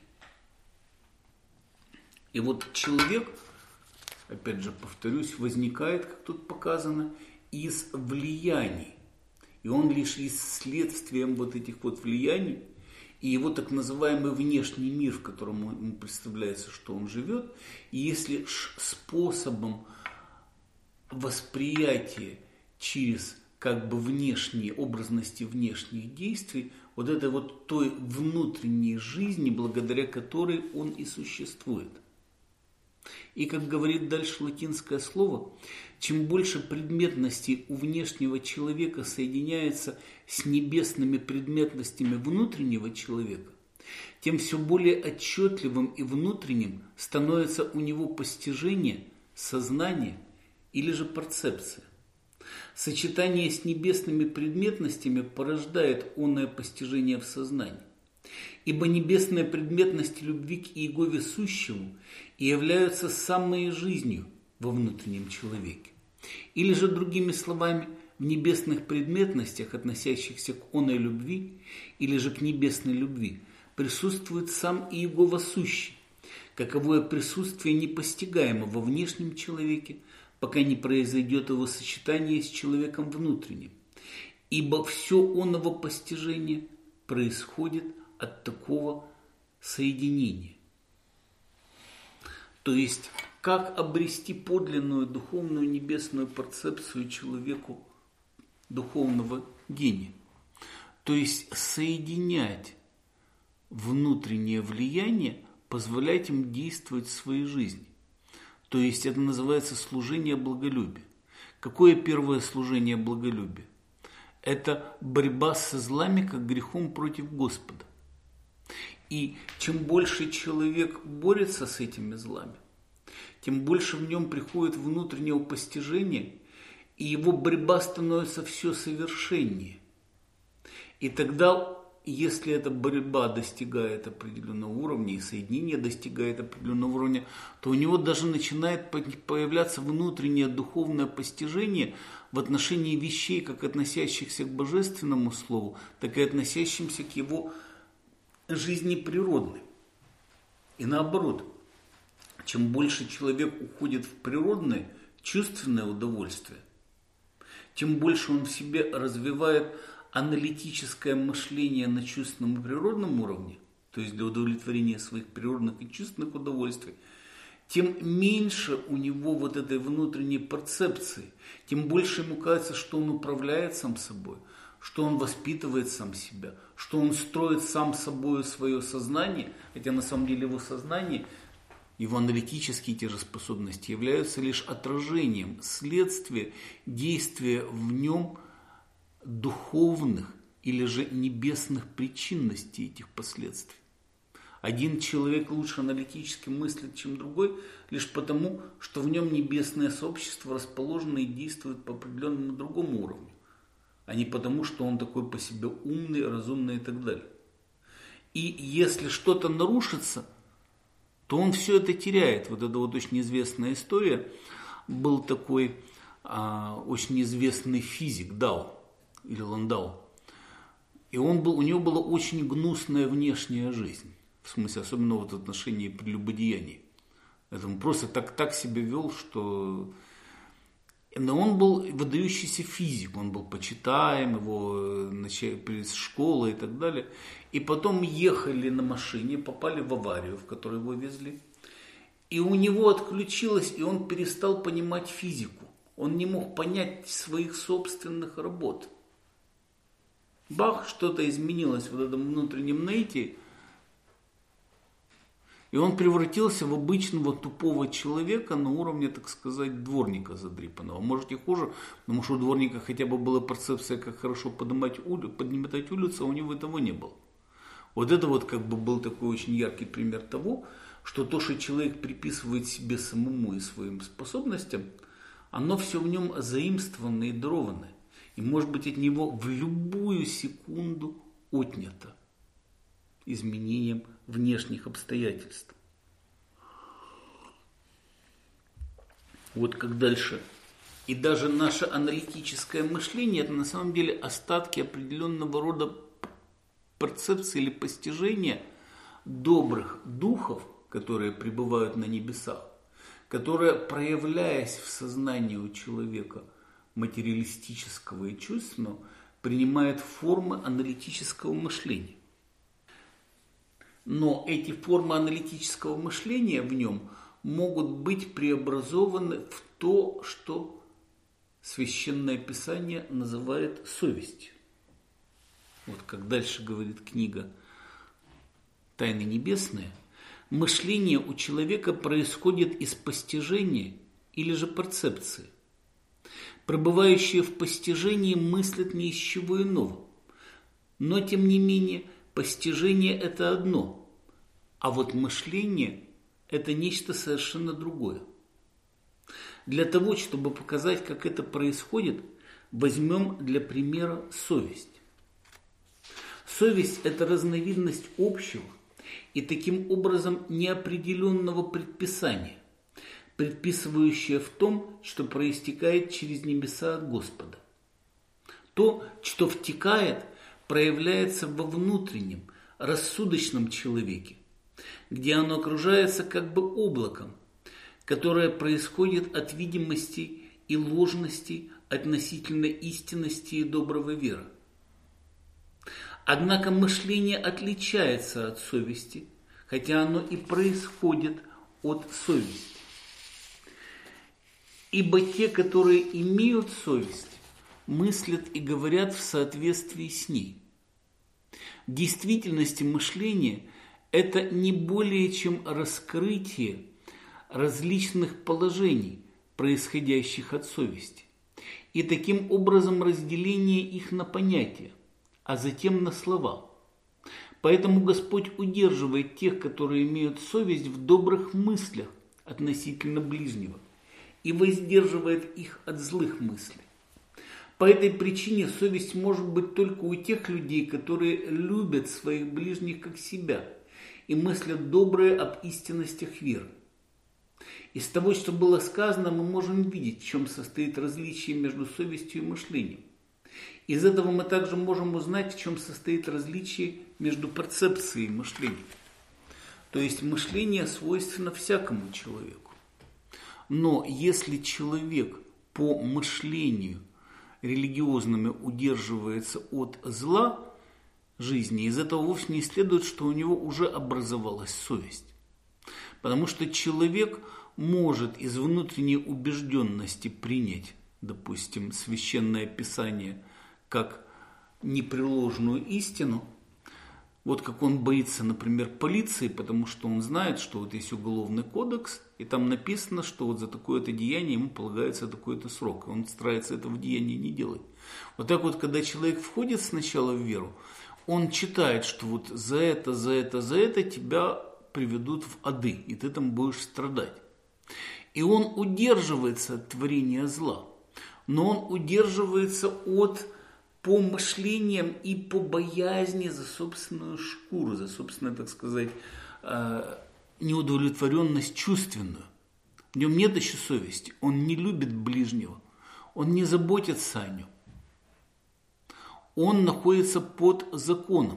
И вот человек, опять же повторюсь, возникает, как тут показано, из влияний. И он лишь и следствием вот этих вот влияний и его так называемый внешний мир, в котором ему представляется, что он живет. И если способом восприятия через как бы внешние образности внешних действий, вот это вот той внутренней жизни, благодаря которой он и существует. И, как говорит дальше латинское слово, чем больше предметностей у внешнего человека соединяется с небесными предметностями внутреннего человека, тем все более отчетливым и внутренним становится у него постижение, сознание или же перцепция. Сочетание с небесными предметностями порождает оное постижение в сознании. Ибо небесная предметность любви к Иегове сущему и являются самой жизнью во внутреннем человеке. Или же, другими словами, в небесных предметностях, относящихся к оной любви, или же к небесной любви, присутствует сам Иегова сущий, каковое присутствие непостигаемо во внешнем человеке, пока не произойдет его сочетание с человеком внутренним. Ибо все оного постижение происходит от такого соединения. То есть, как обрести подлинную духовную небесную перцепцию человеку духовного гения? То есть, соединять внутреннее влияние, позволять им действовать в своей жизни. То есть, это называется служение благолюбия. Какое первое служение благолюбия? Это борьба со злами, как грехом против Господа. И чем больше человек борется с этими злами, тем больше в нем приходит внутреннего постижения, и его борьба становится все совершеннее. И тогда, если эта борьба достигает определенного уровня, и соединение достигает определенного уровня, то у него даже начинает появляться внутреннее духовное постижение в отношении вещей, как относящихся к божественному слову, так и относящимся к его жизни природной. И наоборот, чем больше человек уходит в природное, чувственное удовольствие, тем больше он в себе развивает аналитическое мышление на чувственном и природном уровне, то есть для удовлетворения своих природных и чувственных удовольствий, тем меньше у него вот этой внутренней перцепции, тем больше ему кажется, что он управляет сам собой, что он воспитывает сам себя, что он строит сам собой свое сознание, хотя на самом деле его сознание, его аналитические те же способности являются лишь отражением, следствия действия в нем духовных или же небесных причинностей этих последствий. Один человек лучше аналитически мыслит, чем другой, лишь потому, что в нем небесное сообщество расположено и действует по определенному другому уровню, а не потому, что он такой по себе умный, разумный и так далее. И если что-то нарушится, то он все это теряет. Вот это вот очень известная история. Был такой а, очень известный физик Дау, или Ландау. И он был, у него была очень гнусная внешняя жизнь. В смысле, особенно вот в отношении прелюбодеяний. Это он просто так, так себя вел, что... Но он был выдающийся физик, он был почитаем, его из школы и так далее. И потом ехали на машине, попали в аварию, в которой его везли. И у него отключилось, и он перестал понимать физику. Он не мог понять своих собственных работ. Бах, что-то изменилось в этом внутреннем наитии. И он превратился в обычного тупого человека на уровне, так сказать, дворника задрипанного. Может и хуже, потому что у дворника хотя бы была перцепция, как хорошо поднимать улицу, поднимать улицу, а у него этого не было. Вот это вот как бы был такой очень яркий пример того, что то, что человек приписывает себе самому и своим способностям, оно все в нем заимствовано и даровано. И может быть от него в любую секунду отнято изменением внешних обстоятельств. Вот как дальше. И даже наше аналитическое мышление, это на самом деле остатки определенного рода перцепции или постижения добрых духов, которые пребывают на небесах, которые, проявляясь в сознании у человека материалистического и чувственного, принимают формы аналитического мышления. Но эти формы аналитического мышления в нем могут быть преобразованы в то, что Священное Писание называет совестью. Вот как дальше говорит книга «Тайны небесные», мышление у человека происходит из постижения или же перцепции. Пребывающие в постижении мыслят ни из чего иного. Но, тем не менее, постижение – это одно, а вот мышление – это нечто совершенно другое. Для того, чтобы показать, как это происходит, возьмем для примера совесть. Совесть – это разновидность общего и таким образом неопределенного предписания, предписывающее в том, что проистекает через небеса от Господа. То, что втекает, проявляется во внутреннем, рассудочном человеке, где оно окружается как бы облаком, которое происходит от видимости и ложности относительно истинности и доброго веры. Однако мышление отличается от совести, хотя оно и происходит от совести. Ибо те, которые имеют совесть, мыслят и говорят в соответствии с ней. В действительности мышление – это не более чем раскрытие различных положений, происходящих от совести, и таким образом разделение их на понятия, а затем на слова. Поэтому Господь удерживает тех, которые имеют совесть, в добрых мыслях относительно ближнего и воздерживает их от злых мыслей. По этой причине совесть может быть только у тех людей, которые любят своих ближних как себя и мыслят доброе об истинностях веры. Из того, что было сказано, мы можем видеть, в чем состоит различие между совестью и мышлением. Из этого мы также можем узнать, в чем состоит различие между перцепцией и мышлением. То есть мышление свойственно всякому человеку. Но если человек по мышлению религиозному удерживается от зла жизни, из этого вовсе не следует, что у него уже образовалась совесть. Потому что человек может из внутренней убежденности принять, допустим, Священное Писание как непреложную истину, вот как он боится, например, полиции, потому что он знает, что вот есть уголовный кодекс, и там написано, что вот за такое-то деяние ему полагается такой-то срок, и он старается этого деяния не делать. Вот так вот, когда человек входит сначала в веру, он читает, что вот за это, за это, за это тебя приведут в ады, и ты там будешь страдать. И он удерживается от творения зла, но он удерживается от по мышлениям и по боязни за собственную шкуру, за собственную, так сказать, неудовлетворенность чувственную. В нем нет еще совести, он не любит ближнего, он не заботится о нем. Он находится под законом.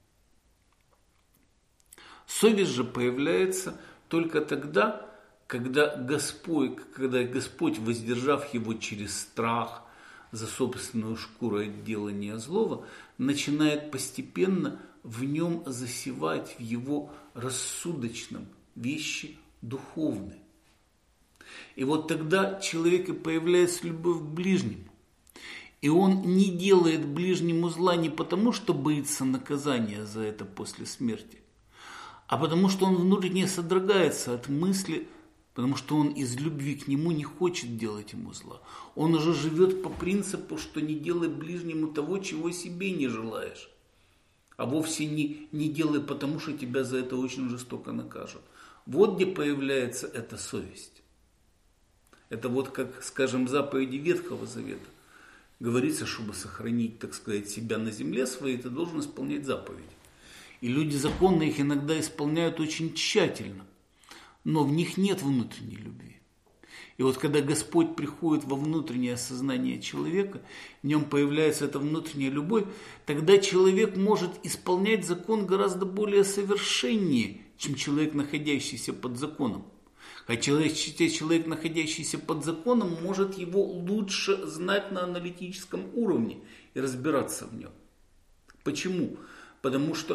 Совесть же появляется только тогда, когда Господь, когда Господь, воздержав его через страх за собственную шкуру от делания злого, начинает постепенно в нем засевать, в его рассудочном, вещи духовные. И вот тогда человек и появляется любовь к ближнему. И он не делает ближнему зла не потому, что боится наказания за это после смерти, а потому что он внутренне содрогается от мысли, потому что он из любви к нему не хочет делать ему зла. Он уже живет по принципу, что не делай ближнему того, чего себе не желаешь. А вовсе не, не делай, потому что тебя за это очень жестоко накажут. Вот где появляется эта совесть. Это вот как, скажем, заповеди Ветхого Завета. Говорится, чтобы сохранить, так сказать, себя на земле своей, ты должен исполнять заповеди. И люди законно их иногда исполняют очень тщательно. Но в них нет внутренней любви. И вот когда Господь приходит во внутреннее сознание человека, в нем появляется эта внутренняя любовь, тогда человек может исполнять закон гораздо более совершеннее, чем человек, находящийся под законом. А человек, человек, находящийся под законом, может его лучше знать на аналитическом уровне и разбираться в нем. Почему? Потому что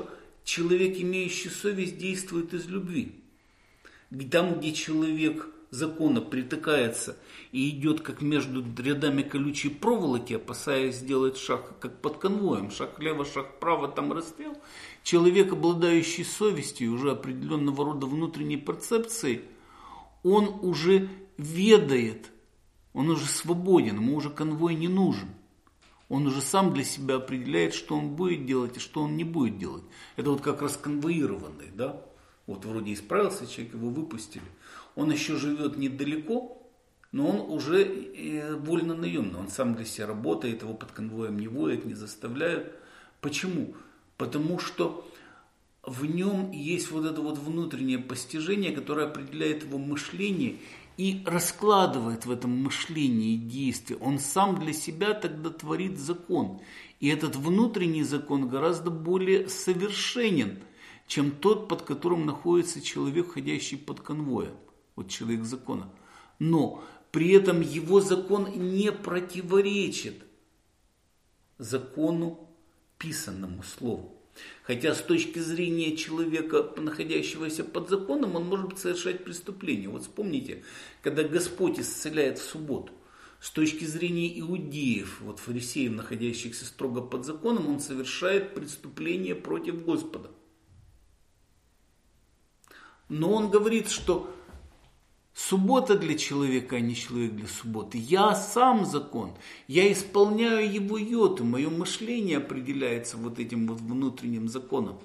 человек, имеющий совесть, действует из любви. Там, где человек закона притыкается и идет как между рядами колючей проволоки, опасаясь сделать шаг как под конвоем, шаг влево, шаг вправо, там расстрел, человек, обладающий совестью, уже определенного рода внутренней перцепцией, он уже ведает, он уже свободен, ему уже конвой не нужен. Он уже сам для себя определяет, что он будет делать и что он не будет делать. Это вот как раз конвоированный, да? Вот вроде исправился человек, его выпустили. Он еще живет недалеко, но он уже вольно-наемный. Он сам для себя работает, его под конвоем не водят, не заставляют. Почему? Потому что в нем есть вот это вот внутреннее постижение, которое определяет его мышление и раскладывает в этом мышлении действия. Он сам для себя тогда творит закон. И этот внутренний закон гораздо более совершенен, чем тот, под которым находится человек, ходящий под конвоем. Вот человек закона. Но при этом его закон не противоречит закону, писанному слову. Хотя с точки зрения человека, находящегося под законом, он может совершать преступление. Вот вспомните, когда Господь исцеляет в субботу, с точки зрения иудеев, вот фарисеев, находящихся строго под законом, он совершает преступление против Господа. Но он говорит, что суббота для человека, а не человек для субботы. Я сам закон. Я исполняю его йоту. Мое мышление определяется вот этим вот внутренним законом.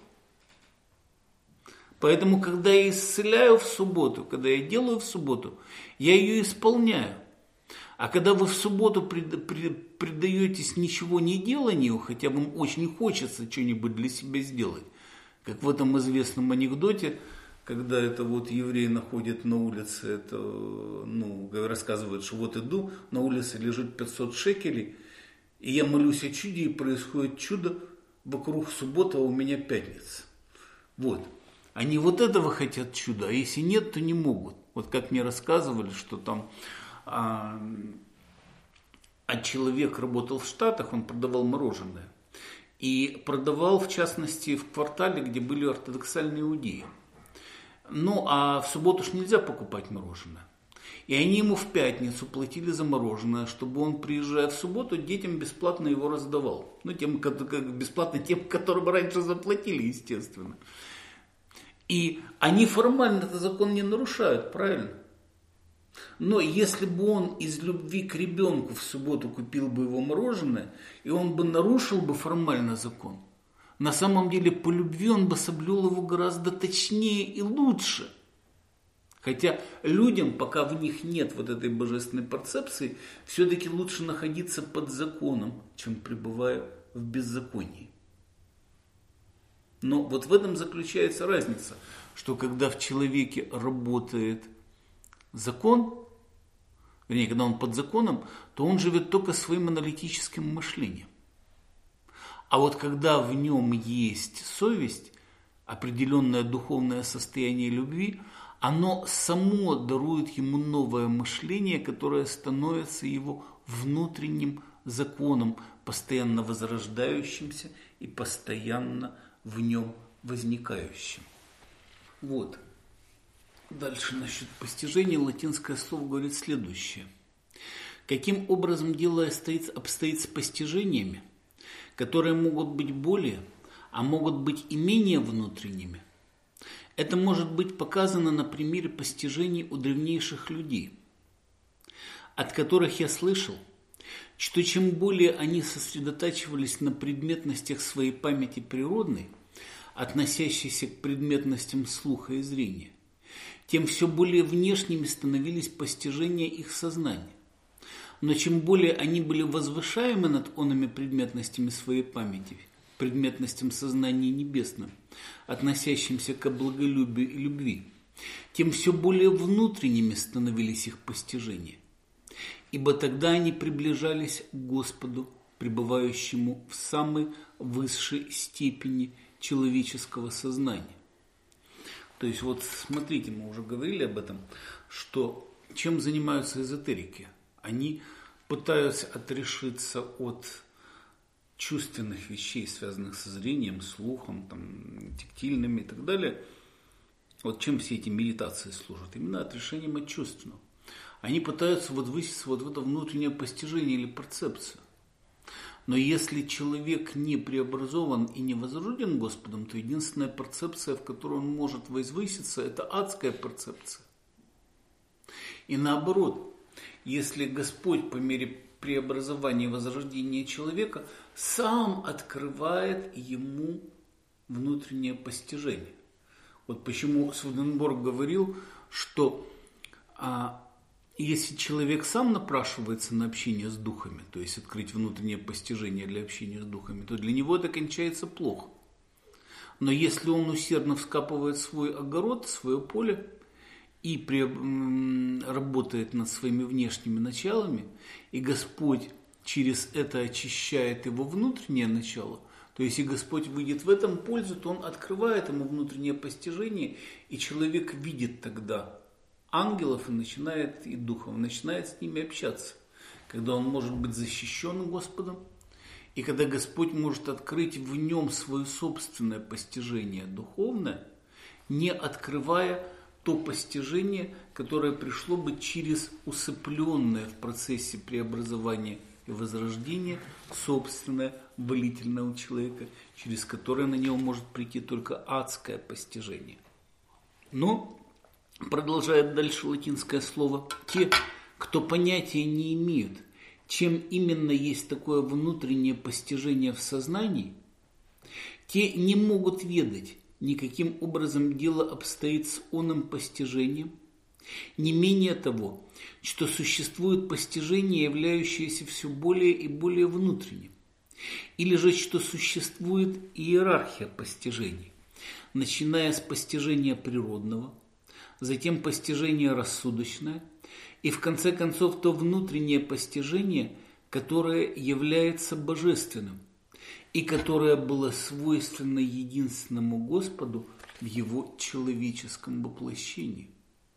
Поэтому, когда я исцеляю в субботу, когда я делаю в субботу, я ее исполняю. А когда вы в субботу предаетесь ничего не деланию, хотя вам очень хочется что-нибудь для себя сделать, как в этом известном анекдоте, когда это вот евреи находят на улице, это, ну, рассказывают, что вот иду, на улице лежит пятьсот шекелей, и я молюсь о чуде, и происходит чудо, вокруг суббота, а у меня пятница. Вот. Они вот этого хотят чуда, а если нет, то не могут. Вот как мне рассказывали, что там а, а человек работал в Штатах, он продавал мороженое. И продавал, в частности, в квартале, где были ортодоксальные иудеи. Ну, а в субботу ж нельзя покупать мороженое. И они ему в пятницу платили за мороженое, чтобы он, приезжая в субботу, детям бесплатно его раздавал. Ну, тем, как бесплатно тем, которым раньше заплатили, естественно. И они формально этот закон не нарушают, правильно? Но если бы он из любви к ребенку в субботу купил бы его мороженое, и он бы нарушил бы формально закон, на самом деле, по любви он бы соблюл его гораздо точнее и лучше. Хотя людям, пока в них нет вот этой божественной перцепции, все-таки лучше находиться под законом, чем пребывая в беззаконии. Но вот в этом заключается разница, что когда в человеке работает закон, вернее, когда он под законом, то он живет только своим аналитическим мышлением. А вот когда в нем есть совесть, определенное духовное состояние любви, оно само дарует ему новое мышление, которое становится его внутренним законом, постоянно возрождающимся и постоянно в нем возникающим. Вот. Дальше насчет постижения латинское слово говорит следующее. Каким образом дело обстоит, обстоит с постижениями, которые могут быть более, а могут быть и менее внутренними. Это может быть показано на примере постижений у древнейших людей, от которых я слышал, что чем более они сосредотачивались на предметностях своей памяти природной, относящейся к предметностям слуха и зрения, тем все более внешними становились постижения их сознания. Но чем более они были возвышаемы над онными предметностями своей памяти, предметностям сознания небесным, относящимся к благолюбию и любви, тем все более внутренними становились их постижения. Ибо тогда они приближались к Господу, пребывающему в самой высшей степени человеческого сознания. То есть вот смотрите, мы уже говорили об этом, что чем занимаются эзотерики? Они пытаются отрешиться от чувственных вещей, связанных со зрением, слухом, там, тактильными и так далее. Вот чем все эти медитации служат? Именно отрешением от чувственного. Они пытаются вот выситься вот в это внутреннее постижение или перцепцию. Но если человек не преобразован и не возрожден Господом, то единственная перцепция, в которой он может возвыситься, это адская перцепция. И наоборот, если Господь по мере преобразования и возрождения человека сам открывает ему внутреннее постижение. Вот почему Сведенборг говорил, что а, если человек сам напрашивается на общение с духами, то есть открыть внутреннее постижение для общения с духами, то для него это кончается плохо. Но если он усердно вскапывает свой огород, свое поле и при, м, работает над своими внешними началами, и Господь через это очищает его внутреннее начало, то есть, если Господь выйдет в этом пользу, то Он открывает ему внутреннее постижение, и человек видит тогда ангелов и начинает, и духов, начинает с ними общаться. Когда он может быть защищен Господом, и когда Господь может открыть в нем свое собственное постижение духовное, не открывая то постижение, которое пришло бы через усыпленное в процессе преобразования и возрождения собственное волительное у человека, через которое на него может прийти только адское постижение. Но, продолжает дальше латинское слово, те, кто понятия не имеют, чем именно есть такое внутреннее постижение в сознании, те не могут ведать, никаким образом дело обстоит с оным постижением. Не менее того, что существует постижение, являющееся все более и более внутренним, или же что существует иерархия постижений, начиная с постижения природного, затем постижение рассудочное, и в конце концов то внутреннее постижение, которое является божественным, и которое было свойственно единственному Господу в Его человеческом воплощении.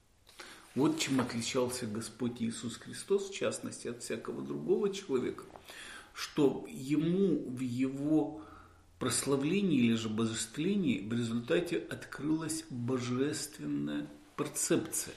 Вот чем отличался Господь Иисус Христос, в частности, от всякого другого человека, что Ему в Его прославлении или же божествлении в результате открылась божественная перцепция.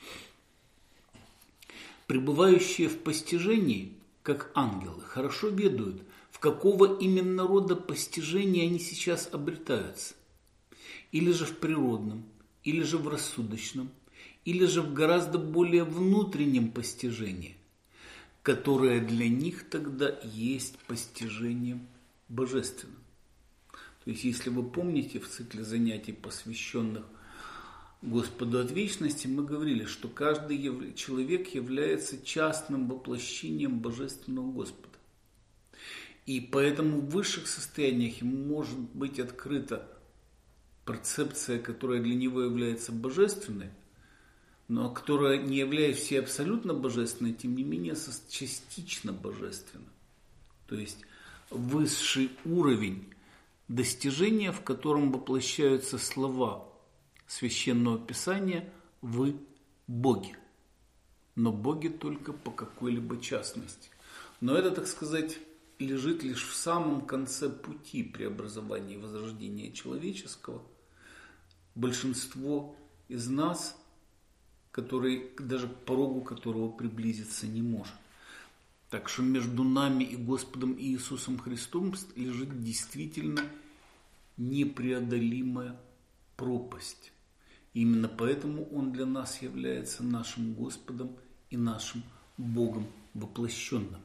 Пребывающие в постижении, как ангелы, хорошо ведают, в какого именно рода постижения они сейчас обретаются. Или же в природном, или же в рассудочном, или же в гораздо более внутреннем постижении, которое для них тогда есть постижением божественным. То есть, если вы помните, в цикле занятий, посвященных Господу от вечности, мы говорили, что каждый яв... человек является частным воплощением Божественного Господа. И поэтому в высших состояниях ему может быть открыта перцепция, которая для него является божественной, но которая, не являясь всей абсолютно божественной, тем не менее частично божественна. То есть высший уровень достижения, в котором воплощаются слова Священного Писания «Вы боги». Но боги только по какой-либо частности. Но это, так сказать, лежит лишь в самом конце пути преобразования и возрождения человеческого. Большинство из нас, который, даже к порогу которого приблизиться не может. Так что между нами и Господом Иисусом Христом лежит действительно непреодолимая пропасть. Именно поэтому Он для нас является нашим Господом и нашим Богом воплощенным.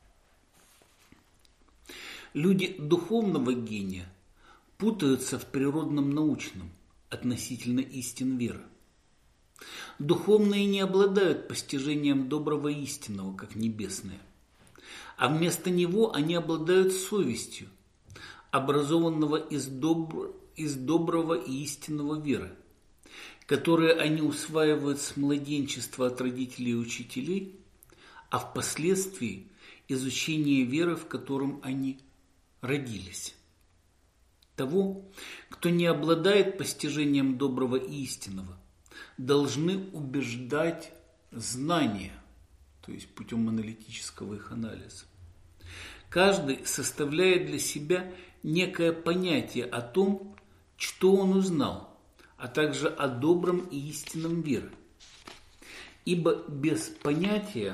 Люди духовного гения путаются в природном научном относительно истин веры. Духовные не обладают постижением доброго истинного, как небесные, а вместо него они обладают совестью, образованного из, добр... из доброго и истинного веры, которые они усваивают с младенчества от родителей и учителей, а впоследствии изучение веры, в котором они родились. Того, кто не обладает постижением доброго и истинного, должны убеждать знания, то есть путем аналитического их анализа, Каждый составляет для себя некое понятие о том, что он узнал, а также о добром и истинном вере. Ибо без понятия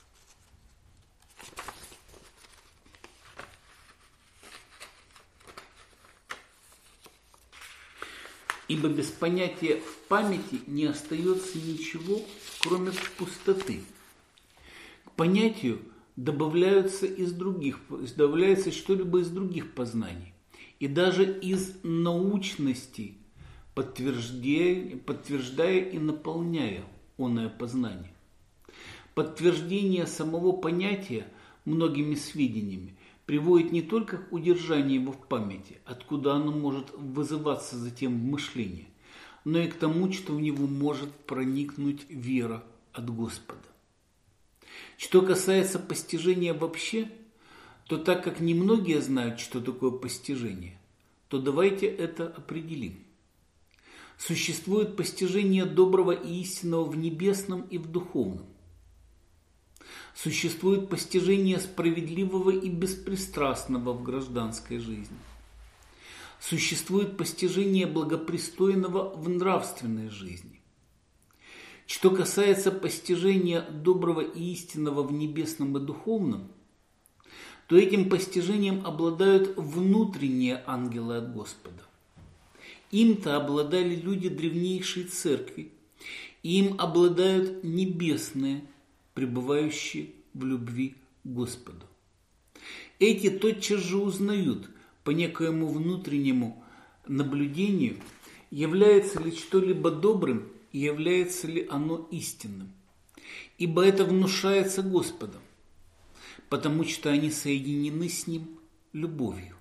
Ибо без понятия в памяти не остается ничего, кроме пустоты. К понятию добавляются из других, добавляется что-либо из других познаний. И даже из научности, подтверждая, подтверждая и наполняя оное познание. Подтверждение самого понятия многими сведениями приводит не только к удержанию его в памяти, откуда оно может вызываться затем в мышлении, но и к тому, что в него может проникнуть вера от Господа. Что касается постижения вообще, то так как немногие знают, что такое постижение, то давайте это определим. Существует постижение доброго и истинного в небесном и в духовном. Существует постижение справедливого и беспристрастного в гражданской жизни. Существует постижение благопристойного в нравственной жизни. Что касается постижения доброго и истинного в небесном и духовном, то этим постижением обладают внутренние ангелы от Господа. Им-то обладали люди древнейшей церкви, и им обладают небесные, пребывающие в любви к Господу. Эти тотчас же узнают по некоему внутреннему наблюдению, является ли что-либо добрым и является ли оно истинным. Ибо это внушается Господом, потому что они соединены с Ним любовью.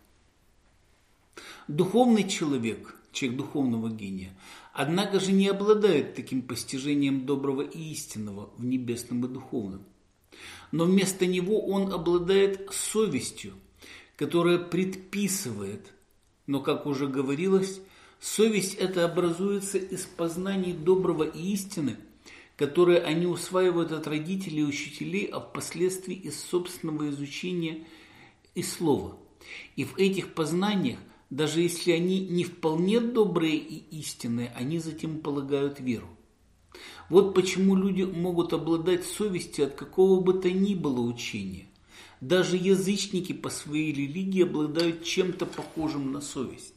Духовный человек, человек духовного гения, однако же не обладает таким постижением доброго и истинного в небесном и духовном. Но вместо него он обладает совестью, которая предписывает, но, как уже говорилось, совесть эта образуется из познаний доброго и истины, которые они усваивают от родителей и учителей, а впоследствии из собственного изучения и слова. И в этих познаниях, даже если они не вполне добрые и истинные, они затем полагают веру. Вот почему люди могут обладать совестью от какого бы то ни было учения. Даже язычники по своей религии обладают чем-то похожим на совесть.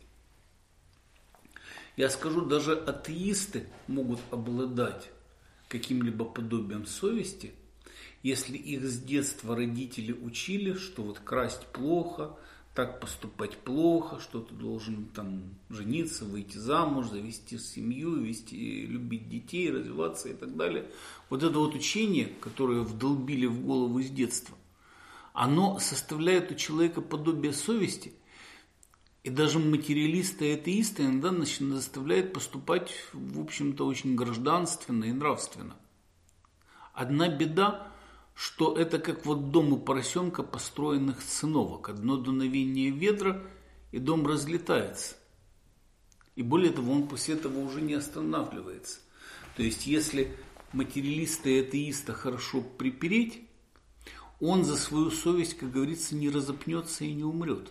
Я скажу, даже атеисты могут обладать каким-либо подобием совести, если их с детства родители учили, что вот красть плохо, так поступать плохо, что ты должен там жениться, выйти замуж, завести семью, вести, любить детей, развиваться и так далее. Вот это вот учение, которое вдолбили в голову с детства, оно составляет у человека подобие совести, и даже материалисты и атеисты иногда заставляет поступать, в общем-то, очень гражданственно и нравственно. Одна беда, что это как вот дом у поросенка, построенных с циновок. Одно дуновение ветра, и дом разлетается. И более того, он после этого уже не останавливается. То есть, если материалиста и атеиста хорошо припереть, он за свою совесть, как говорится, не разопнется и не умрет.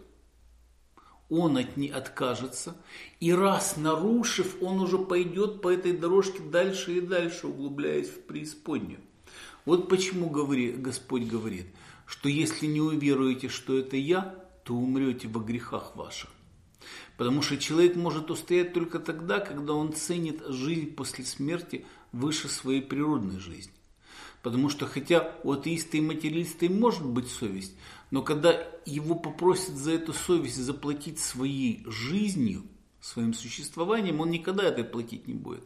Он от ней откажется, и раз нарушив, он уже пойдет по этой дорожке дальше и дальше, углубляясь в преисподнюю. Вот почему Господь говорит, что если не уверуете, что это я, то умрете во грехах ваших. Потому что человек может устоять только тогда, когда он ценит жизнь после смерти выше своей природной жизни. Потому что хотя у атеиста и материалиста и может быть совесть, но когда его попросят за эту совесть заплатить своей жизнью, своим существованием, он никогда это платить не будет.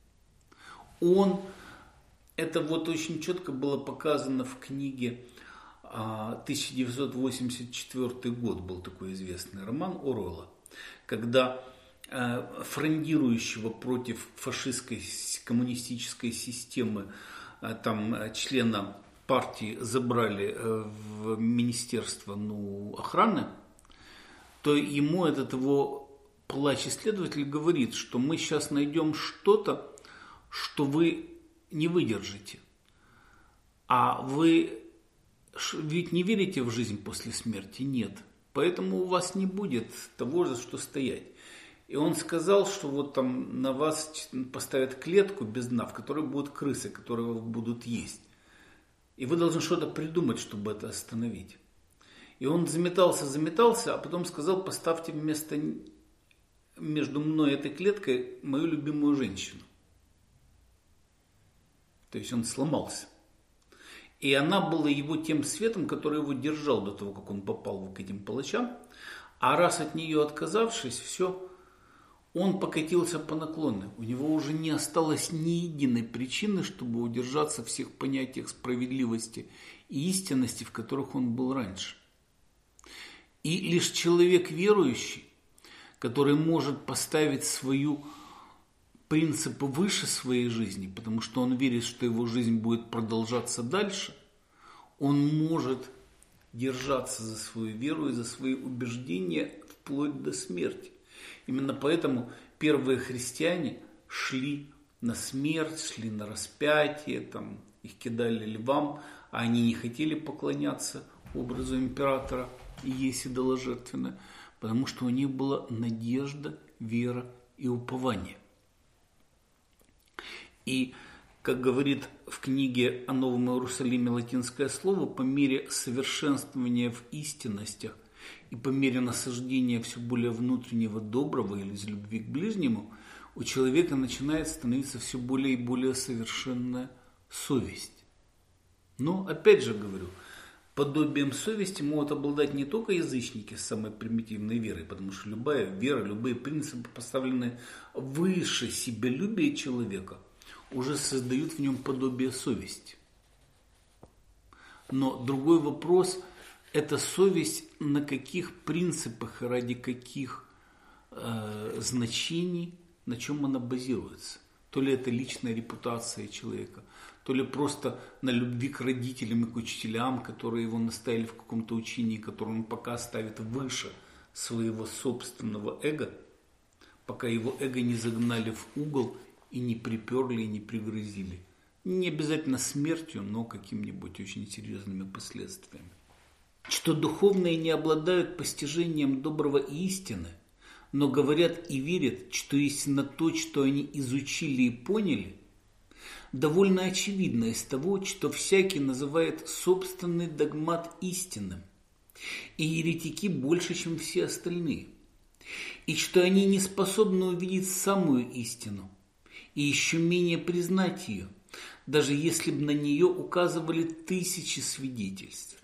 Он, это вот очень четко было показано в книге тысяча девятьсот восемьдесят четвёртый год, был такой известный роман Оруэлла, когда фрондирующего против фашистской коммунистической системы там члена партии забрали в министерство ну, охраны, то ему этот его палач-исследователь говорит, что мы сейчас найдем что-то, что вы не выдержите. А вы ведь не верите в жизнь после смерти? Нет. Поэтому у вас не будет того, за что стоять. И он сказал, что вот там на вас поставят клетку без дна, в которой будут крысы, которые вас будут есть. И вы должны что-то придумать, чтобы это остановить. И он заметался, заметался, а потом сказал: поставьте вместо, между мной и этой клеткой мою любимую женщину. То есть он сломался. И она была его тем светом, который его держал до того, как он попал к этим палачам. А раз от нее отказавшись, все, он покатился по наклонной. У него уже не осталось ни единой причины, чтобы удержаться в всех понятиях справедливости и истинности, в которых он был раньше. И лишь человек верующий, который может поставить свою принципы выше своей жизни, потому что он верит, что его жизнь будет продолжаться дальше, он может держаться за свою веру и за свои убеждения вплоть до смерти. Именно поэтому первые христиане шли на смерть, шли на распятие, там, их кидали львам, а они не хотели поклоняться образу императора и есть идоложертвенно, потому что у них была надежда, вера и упование. И, как говорит в книге о Новом Иерусалиме латинское слово, по мере совершенствования в истинностях и по мере насаждения все более внутреннего доброго или из любви к ближнему, у человека начинает становиться все более и более совершенная совесть. Но, опять же говорю, подобием совести могут обладать не только язычники с самой примитивной верой, потому что любая вера, любые принципы, поставленные выше себялюбия человека, уже создают в нем подобие совести. Но другой вопрос – это совесть на каких принципах и ради каких э, значений, на чем она базируется. То ли это личная репутация человека, то ли просто на любви к родителям и к учителям, которые его наставили в каком-то учении, которое он пока ставит выше своего собственного эго, пока его эго не загнали в угол и не приперли, и не пригрозили. Не обязательно смертью, но какими-нибудь очень серьезными последствиями. Что духовные не обладают постижением доброго и истины, но говорят и верят, что истинно то, что они изучили и поняли, довольно очевидно из того, что всякий называет собственный догмат истинным, и еретики больше, чем все остальные, и что они не способны увидеть самую истину, и еще менее признать ее, даже если бы на нее указывали тысячи свидетельств.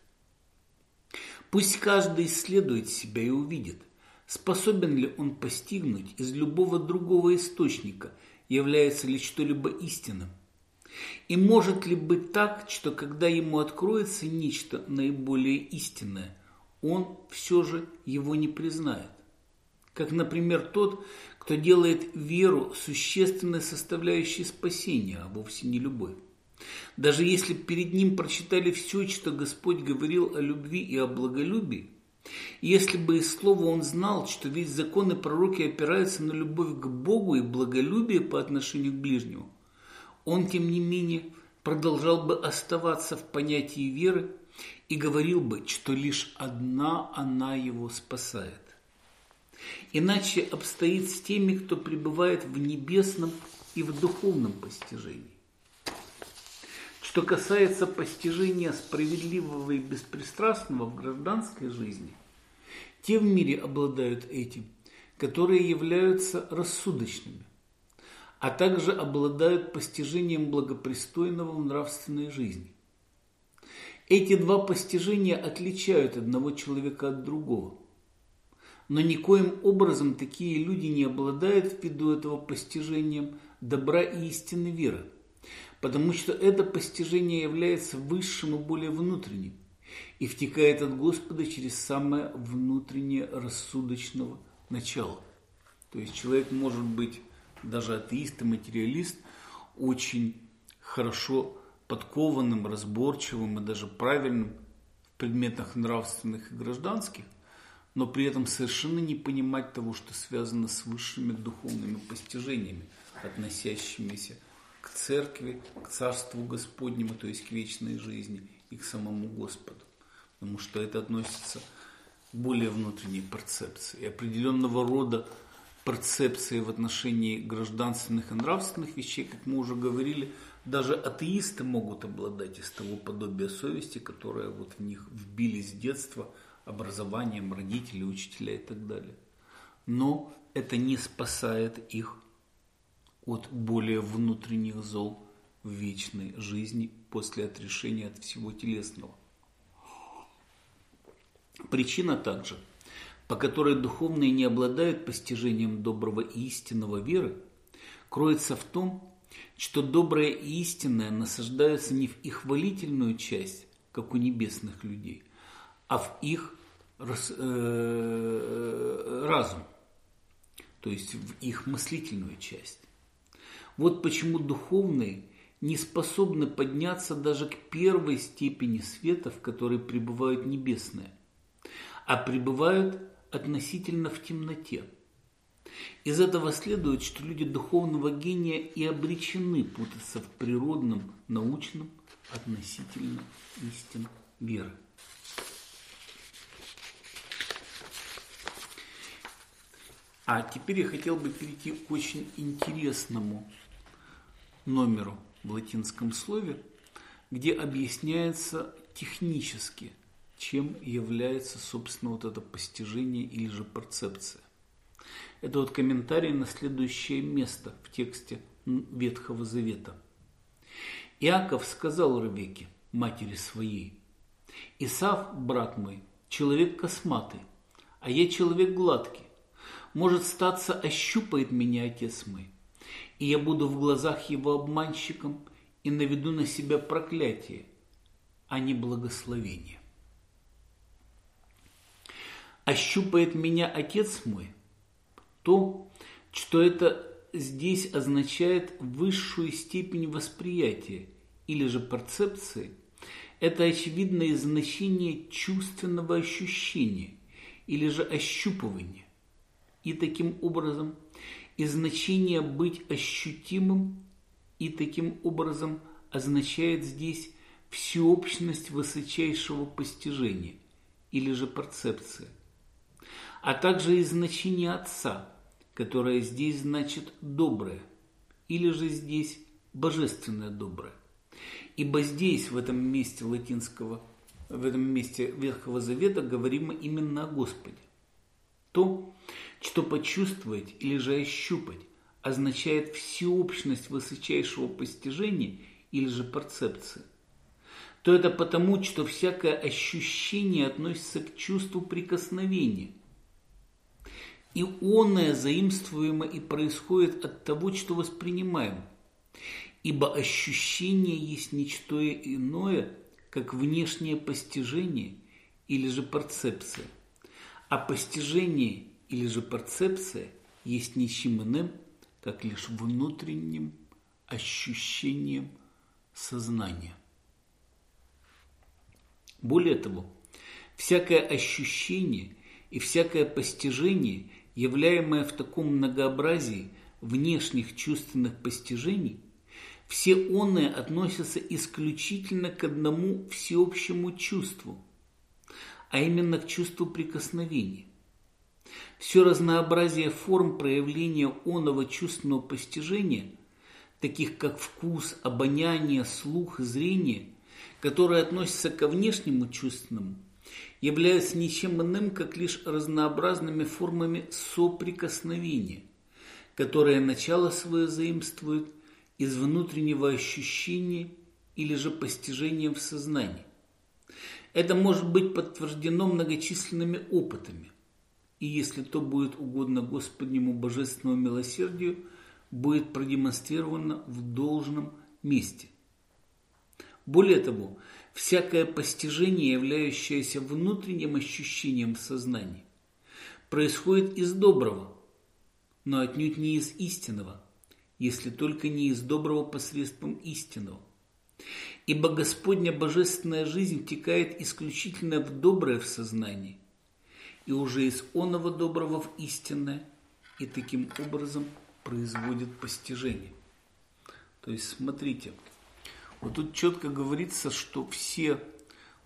Пусть каждый исследует себя и увидит, способен ли он постигнуть из любого другого источника, является ли что-либо истинным. И может ли быть так, что когда ему откроется нечто наиболее истинное, он все же его не признает? Как, например, тот, кто делает веру существенной составляющей спасения, а вовсе не любовь. Даже если перед ним прочитали все, что Господь говорил о любви и о благолюбии, если бы из слова он знал, что весь закон и пророки опираются на любовь к Богу и благолюбие по отношению к ближнему, он, тем не менее, продолжал бы оставаться в понятии веры и говорил бы, что лишь одна она его спасает. Иначе обстоит с теми, кто пребывает в небесном и в духовном постижении. Что касается постижения справедливого и беспристрастного в гражданской жизни, те в мире обладают этим, которые являются рассудочными, а также обладают постижением благопристойного в нравственной жизни. Эти два постижения отличают одного человека от другого. Но никоим образом такие люди не обладают ввиду этого постижением добра и истины веры, потому что это постижение является высшим и более внутренним и втекает от Господа через самое внутреннее рассудочного начала. То есть человек может быть даже атеист и материалист, очень хорошо подкованным, разборчивым и даже правильным в предметах нравственных и гражданских, но при этом совершенно не понимать того, что связано с высшими духовными постижениями, относящимися к церкви, к царству Господнему, то есть к вечной жизни, и к самому Господу, потому что это относится к более внутренней перцепции. И определенного рода перцепции в отношении гражданственных и нравственных вещей, как мы уже говорили, даже атеисты могут обладать из того подобия совести, которое вот в них вбили с детства образованием родителей, учителя и так далее. Но это не спасает их от более внутренних зол в вечной жизни после отрешения от всего телесного. Причина также, по которой духовные не обладают постижением доброго и истинного веры, кроется в том, что доброе и истинное насаждаются не в их хвалительную часть, как у небесных людей, а в их раз, э, разум, то есть в их мыслительную часть. Вот почему духовные не способны подняться даже к первой степени света, в которой пребывают небесные, а пребывают относительно в темноте. Из этого следует, что люди духовного гения и обречены путаться в природном, научном относительно истин веры. А теперь я хотел бы перейти к очень интересному номеру в латинском слове, где объясняется технически, чем является, собственно, вот это постижение или же перцепция. Это вот комментарий на следующее место в тексте Ветхого Завета. Иаков сказал Ревекке, матери своей: «Исав, брат мой, человек косматый, а я человек гладкий. Может, статься, ощупает меня отец мой, и я буду в глазах его обманщиком и наведу на себя проклятие, а не благословение. Ощупает меня отец мой». То, что это здесь означает высшую степень восприятия или же перцепции, это очевидное значение чувственного ощущения или же ощупывания. И таким образом и значение быть ощутимым, и таким образом означает здесь всеобщность высочайшего постижения или же перцепции, а также и значение Отца, которое здесь значит доброе, или же здесь божественное доброе. Ибо здесь, в этом месте латинского, в этом месте Ветхого Завета, говоримо именно о Господе. То, что почувствовать или же ощупать, означает всеобщность высочайшего постижения или же перцепции, то это потому, что всякое ощущение относится к чувству прикосновения. И оное заимствуемо и происходит от того, что воспринимаем. Ибо ощущение есть ничто иное, как внешнее постижение или же перцепция. А постижение или же перцепция есть ничем иным, как лишь внутренним ощущением сознания. Более того, всякое ощущение и всякое постижение, являемое в таком многообразии внешних чувственных постижений, все оные относятся исключительно к одному всеобщему чувству, а именно к чувству прикосновения. Все разнообразие форм проявления оного чувственного постижения, таких как вкус, обоняние, слух и зрение, которые относятся ко внешнему чувственному, являются ничем иным, как лишь разнообразными формами соприкосновения, которые начало свое заимствуют из внутреннего ощущения или же постижения в сознании. Это может быть подтверждено многочисленными опытами, и если то будет угодно Господнему божественному милосердию, будет продемонстрировано в должном месте. Более того, всякое постижение, являющееся внутренним ощущением в сознании, происходит из доброго, но отнюдь не из истинного, если только не из доброго посредством истинного. Ибо Господня божественная жизнь текает исключительно в доброе в сознании, и уже из оного доброго в истинное, и таким образом производит постижение. То есть, смотрите, вот тут четко говорится, что все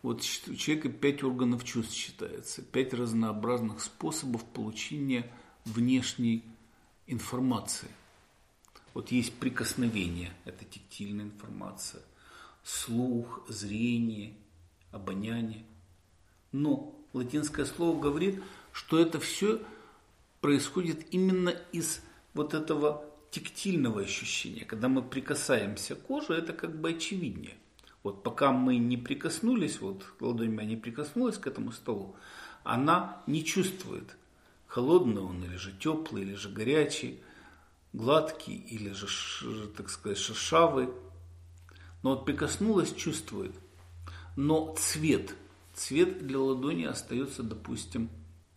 Вот у человека пять органов чувств считается, пять разнообразных способов получения внешней информации. Вот есть прикосновение, это тактильная информация, слух, зрение, обоняние. Но латинское слово говорит, что это все происходит именно из вот этого тактильного ощущения. Когда мы прикасаемся к коже, это как бы очевиднее. Вот пока мы не прикоснулись, вот ладонь моя не прикоснулась к этому столу, она не чувствует, холодный он или же теплый, или же горячий, гладкий, или же, так сказать, шершавый. Но вот прикоснулась, чувствует. Но цвет, цвет для ладони остается, допустим,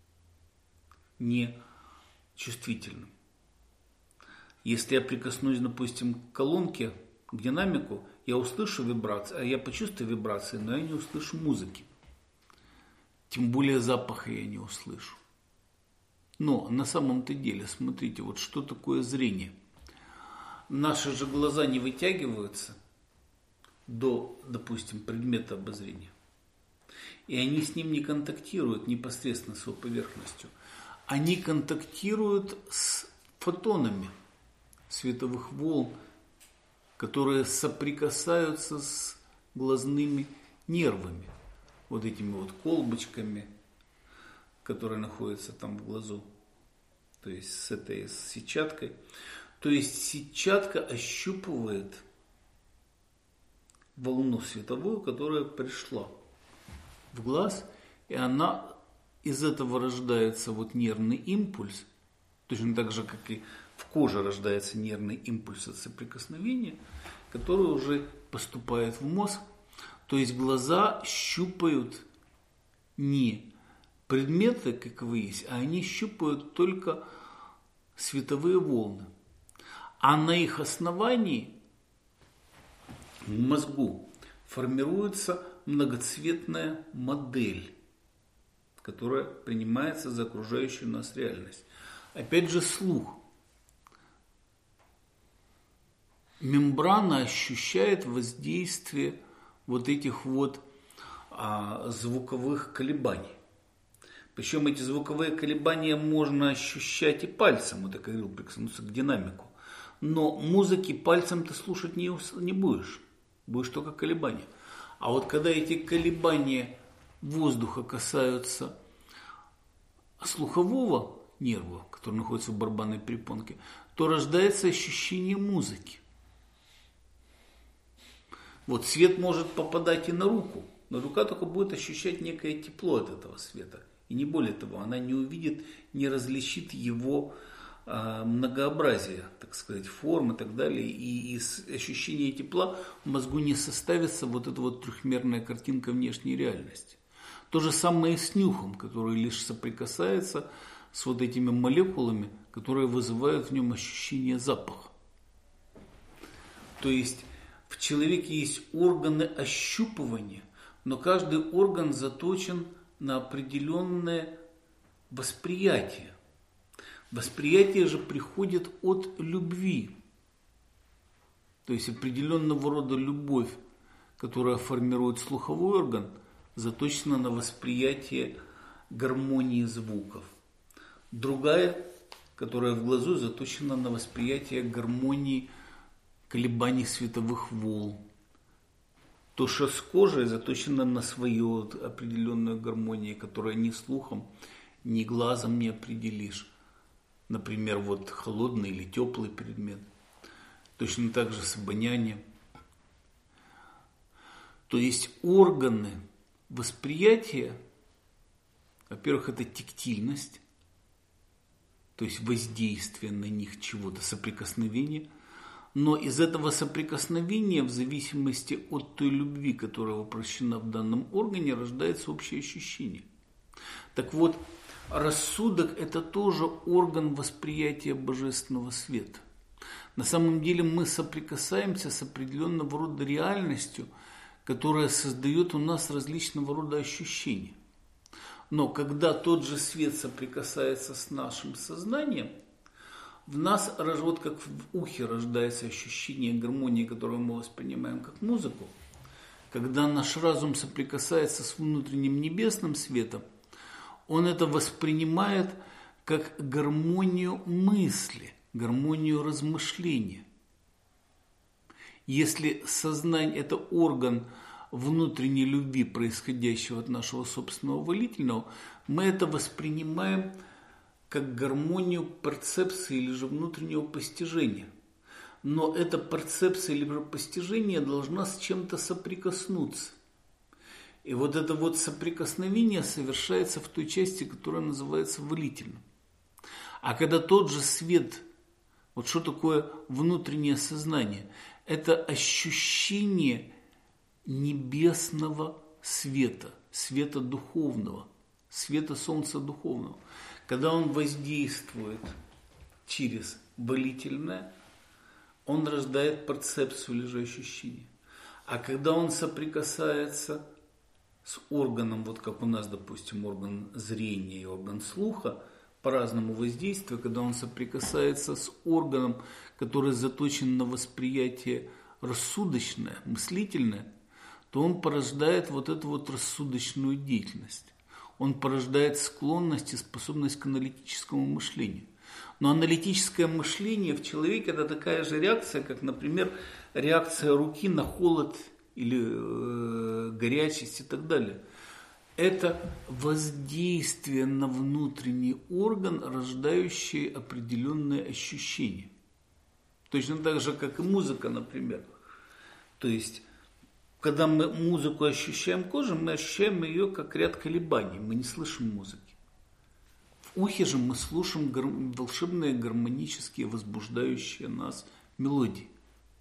не чувствительным. Если я прикоснусь, допустим, к колонке, к динамику, я услышу вибрации, а я почувствую вибрации, но я не услышу музыки. Тем более запаха я не услышу. Но на самом-то деле, смотрите, вот что такое зрение. Наши же глаза не вытягиваются до, допустим, предмета обозрения. И они с ним не контактируют непосредственно с его поверхностью. Они контактируют с фотонами световых волн, которые соприкасаются с глазными нервами. Вот этими вот колбочками, которые находятся там в глазу. То есть с этой с сетчаткой. То есть сетчатка ощупывает волну световую, которая пришла в глаз, и она из этого рождается вот нервный импульс, точно так же, как и в коже рождается нервный импульс от соприкосновения, который уже поступает в мозг. То есть глаза щупают не предметы, каковы есть, а они щупают только световые волны. А на их основании в мозгу формируется многоцветная модель, которая принимается за окружающую нас реальность. Опять же, слух. Мембрана ощущает воздействие вот этих вот а, звуковых колебаний. Причем эти звуковые колебания можно ощущать и пальцем, вот я говорил, прикоснуться к динамику. Но музыки пальцем ты слушать не, не будешь, будешь только колебания. А вот когда эти колебания воздуха касаются слухового нерва, который находится в барабанной перепонке, то рождается ощущение музыки. Вот свет может попадать и на руку, но рука только будет ощущать некое тепло от этого света. И не более того, она не увидит, не различит его э, многообразие, так сказать, форм и так далее. И из ощущения тепла в мозгу не составится вот эта вот трехмерная картинка внешней реальности. То же самое и с нюхом, который лишь соприкасается с вот этими молекулами, которые вызывают в нем ощущение запаха. То есть в человеке есть органы ощупывания, но каждый орган заточен на определенное восприятие. Восприятие же приходит от любви. То есть определенного рода любовь, которая формирует слуховой орган, заточена на восприятие гармонии звуков. Другая, которая в глазу, заточена на восприятие гармонии колебаний световых волн. То, что с кожей заточено на свою определенную гармонию, которая ни слухом, ни глазом не определишь. Например, вот холодный или теплый предмет. Точно так же с обонянием. То есть органы восприятия, во-первых, это тактильность, то есть воздействие на них чего-то, соприкосновение. Но из этого соприкосновения, в зависимости от той любви, которая воплощена в данном органе, рождается общее ощущение. Так вот, рассудок – это тоже орган восприятия божественного света. На самом деле мы соприкасаемся с определенного рода реальностью, которая создает у нас различного рода ощущения. Но когда тот же свет соприкасается с нашим сознанием, в нас, вот как в ухе рождается ощущение гармонии, которую мы воспринимаем как музыку, когда наш разум соприкасается с внутренним небесным светом, он это воспринимает как гармонию мысли, гармонию размышления. Если сознание – это орган внутренней любви, происходящего от нашего собственного волительного, мы это воспринимаем как гармонию перцепции или же внутреннего постижения. Но эта перцепция или же постижение должна с чем-то соприкоснуться. И вот это вот соприкосновение совершается в той части, которая называется волительным. А когда тот же свет, вот что такое внутреннее сознание? Это ощущение небесного света, света духовного, света солнца духовного. Когда он воздействует через волительное, он рождает перцепцию или же ощущение. А когда он соприкасается с органом, вот как у нас, допустим, орган зрения и орган слуха, по-разному воздействию, когда он соприкасается с органом, который заточен на восприятие рассудочное, мыслительное, то он порождает вот эту вот рассудочную деятельность. Он порождает склонность и способность к аналитическому мышлению. Но аналитическое мышление в человеке – это такая же реакция, как, например, реакция руки на холод или э, горячесть и так далее. Это воздействие на внутренний орган, рождающее определенные ощущения. Точно так же, как и музыка, например. То есть, когда мы музыку ощущаем кожей, мы ощущаем ее как ряд колебаний, мы не слышим музыки. В ухе же мы слушаем гар... волшебные, гармонические, возбуждающие нас мелодии.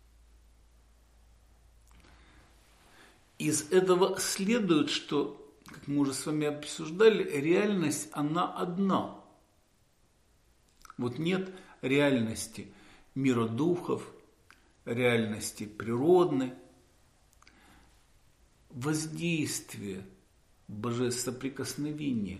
Из этого следует, что, как мы уже с вами обсуждали, реальность, она одна. Вот нет реальности мира духов, реальности природной. Воздействие божественного соприкосновения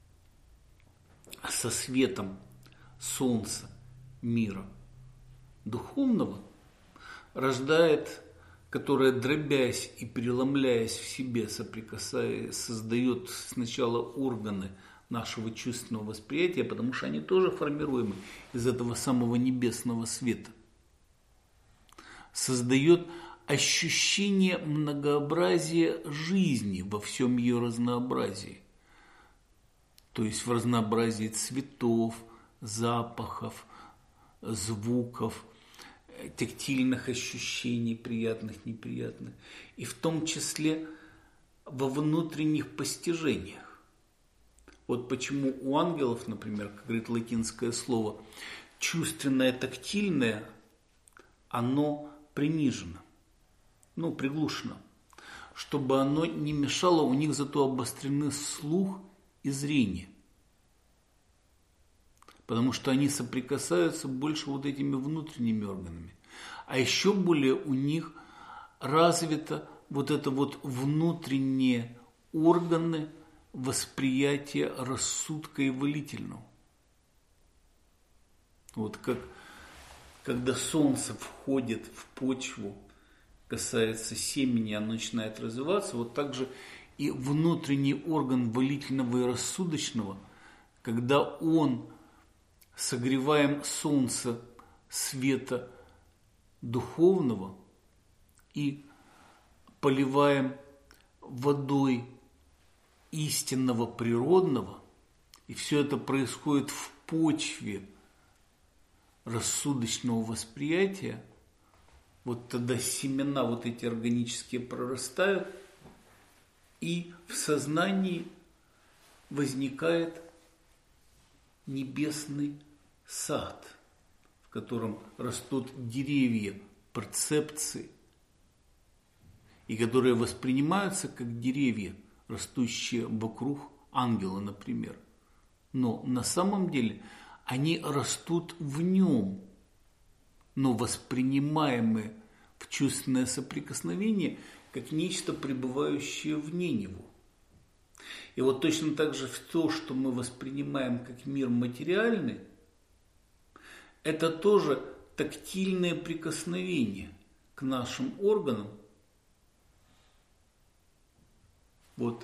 со светом солнца мира духовного рождает, которое, дробясь и переломляясь в себе, соприкасаясь, создает сначала органы нашего чувственного восприятия, потому что они тоже формируемы из этого самого небесного света. Создает ощущение многообразия жизни во всем ее разнообразии. То есть в разнообразии цветов, запахов, звуков, тактильных ощущений, приятных, неприятных. И в том числе во внутренних постижениях. Вот почему у ангелов, например, как говорит латинское слово, чувственное, тактильное, оно принижено, ну, приглушено, чтобы оно не мешало, у них зато обострены слух и зрение. Потому что они соприкасаются больше вот этими внутренними органами. А еще более у них развито вот это вот внутренние органы восприятия рассудка и волительного. Вот как когда солнце входит в почву, касается семени, оно начинает развиваться, вот так же и внутренний орган волительного и рассудочного, когда он, согреваем солнце света духовного и поливаем водой истинного природного, и все это происходит в почве рассудочного восприятия, вот тогда семена вот эти органические прорастают, и в сознании возникает небесный сад, в котором растут деревья перцепции, и которые воспринимаются как деревья, растущие вокруг ангела, например. Но на самом деле они растут в нем, но воспринимаемые в чувственное соприкосновение как нечто, пребывающее вне него. И вот точно так же то, что мы воспринимаем как мир материальный, это тоже тактильное прикосновение к нашим органам, вот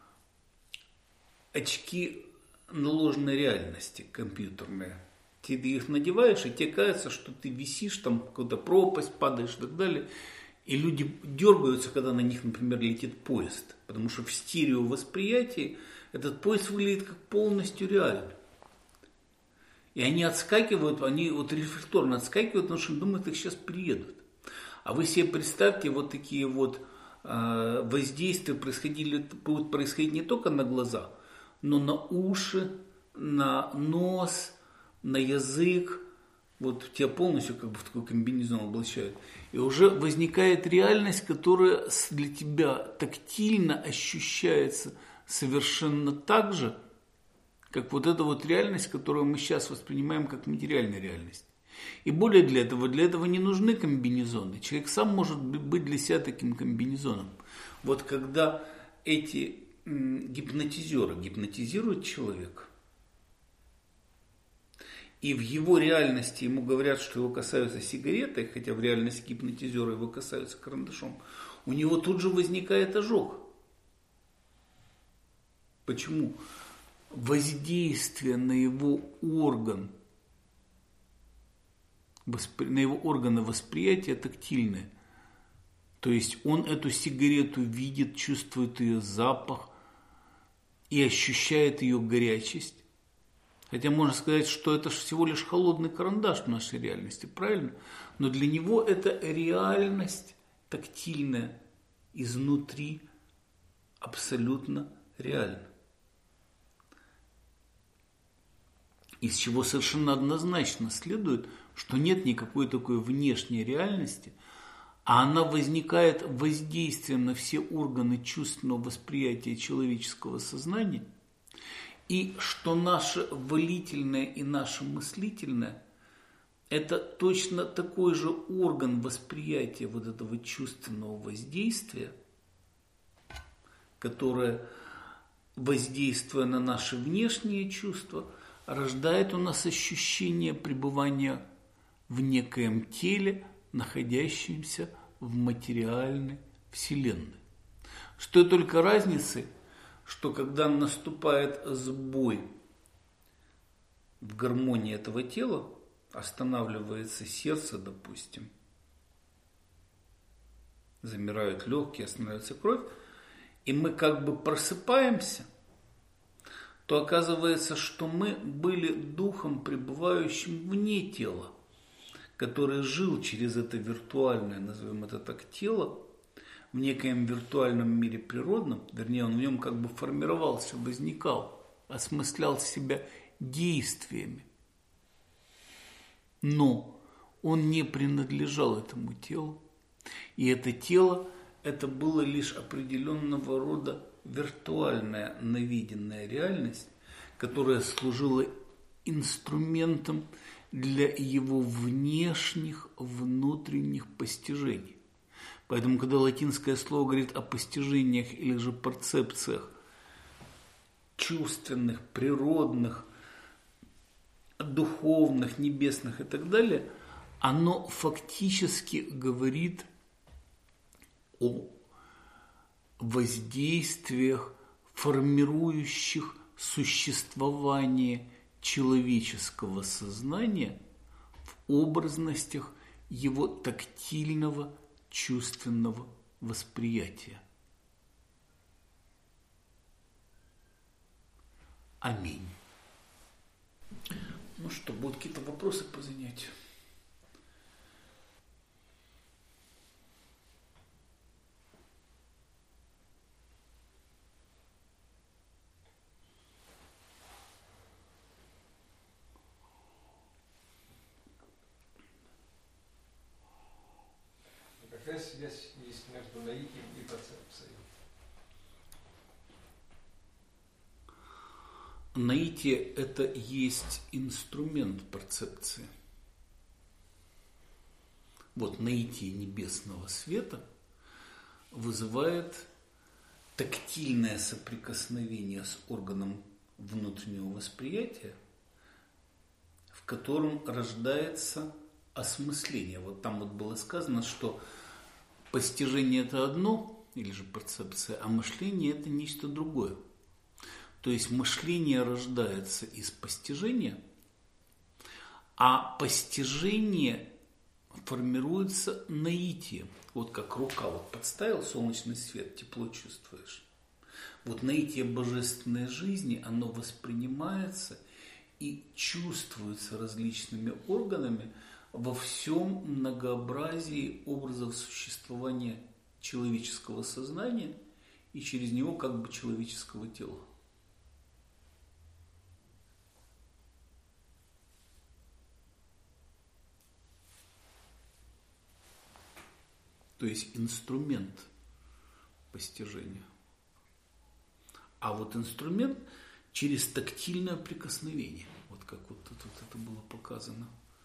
очки наложенной реальности компьютерные. Ты их надеваешь, и тебе кажется, что ты висишь, там какая-то пропасть, падаешь и так далее. И люди дергаются, когда на них, например, летит поезд. Потому что в стереовосприятии этот поезд выглядит как полностью реальный. И они отскакивают, они вот рефлекторно отскакивают, потому что думают, их сейчас приедут. А вы себе представьте, вот такие вот э, воздействия происходили, будут происходить не только на глаза, но на уши, на нос, на язык. Вот тебя полностью как бы в такой комбинезон облачают. И уже возникает реальность, которая для тебя тактильно ощущается совершенно так же, как вот эта вот реальность, которую мы сейчас воспринимаем как материальная реальность. И более для этого, для этого не нужны комбинезоны. Человек сам может быть для себя таким комбинезоном. Вот когда эти м, гипнотизеры гипнотизируют человека, и в его реальности ему говорят, что его касаются сигаретой, хотя в реальности гипнотизера его касаются карандашом, у него тут же возникает ожог. Почему? Воздействие на его орган, на его органы восприятия тактильное. То есть он эту сигарету видит, чувствует ее запах и ощущает ее горячесть. Хотя можно сказать, что это всего лишь холодный карандаш в нашей реальности, правильно? Но для него это реальность тактильная, изнутри абсолютно реальна. Из чего совершенно однозначно следует, что нет никакой такой внешней реальности, а она возникает воздействием на все органы чувственного восприятия человеческого сознания, и что наше волительное и наше мыслительное – это точно такой же орган восприятия вот этого чувственного воздействия, которое, воздействуя на наши внешние чувства, рождает у нас ощущение пребывания в некоем теле, находящемся в материальной вселенной. С той только разницей, что когда наступает сбой в гармонии этого тела, останавливается сердце, допустим, замирают легкие, останавливается кровь, и мы как бы просыпаемся, то оказывается, что мы были духом, пребывающим вне тела, который жил через это виртуальное, назовем это так, тело, в некоем виртуальном мире природном, вернее, он в нем как бы формировался, возникал, осмыслял себя действиями. Но он не принадлежал этому телу, и это тело, это было лишь определенного рода виртуальная навиденная реальность, которая служила инструментом для его внешних, внутренних постижений. Поэтому, когда латинское слово говорит о постижениях или же перцепциях чувственных, природных, духовных, небесных и так далее, оно фактически говорит о воздействиях, формирующих существование человеческого сознания в образностях его тактильного чувственного восприятия. Аминь. Ну что, будут какие-то вопросы по занятию? Какая связь есть между наитием и перцепцией? Наитие – это есть инструмент перцепции. Вот наитие небесного света вызывает тактильное соприкосновение с органом внутреннего восприятия, в котором рождается осмысление. Вот там вот было сказано, что постижение – это одно, или же перцепция, а мышление – это нечто другое. То есть мышление рождается из постижения, а постижение формируется наитием. Вот как рука вот подставил солнечный свет, тепло чувствуешь. Вот наитие божественной жизни, оно воспринимается и чувствуется различными органами во всем многообразии образов существования человеческого сознания и через него как бы человеческого тела. То есть инструмент постижения. А вот инструмент через тактильное прикосновение. Вот как вот тут вот это было показано.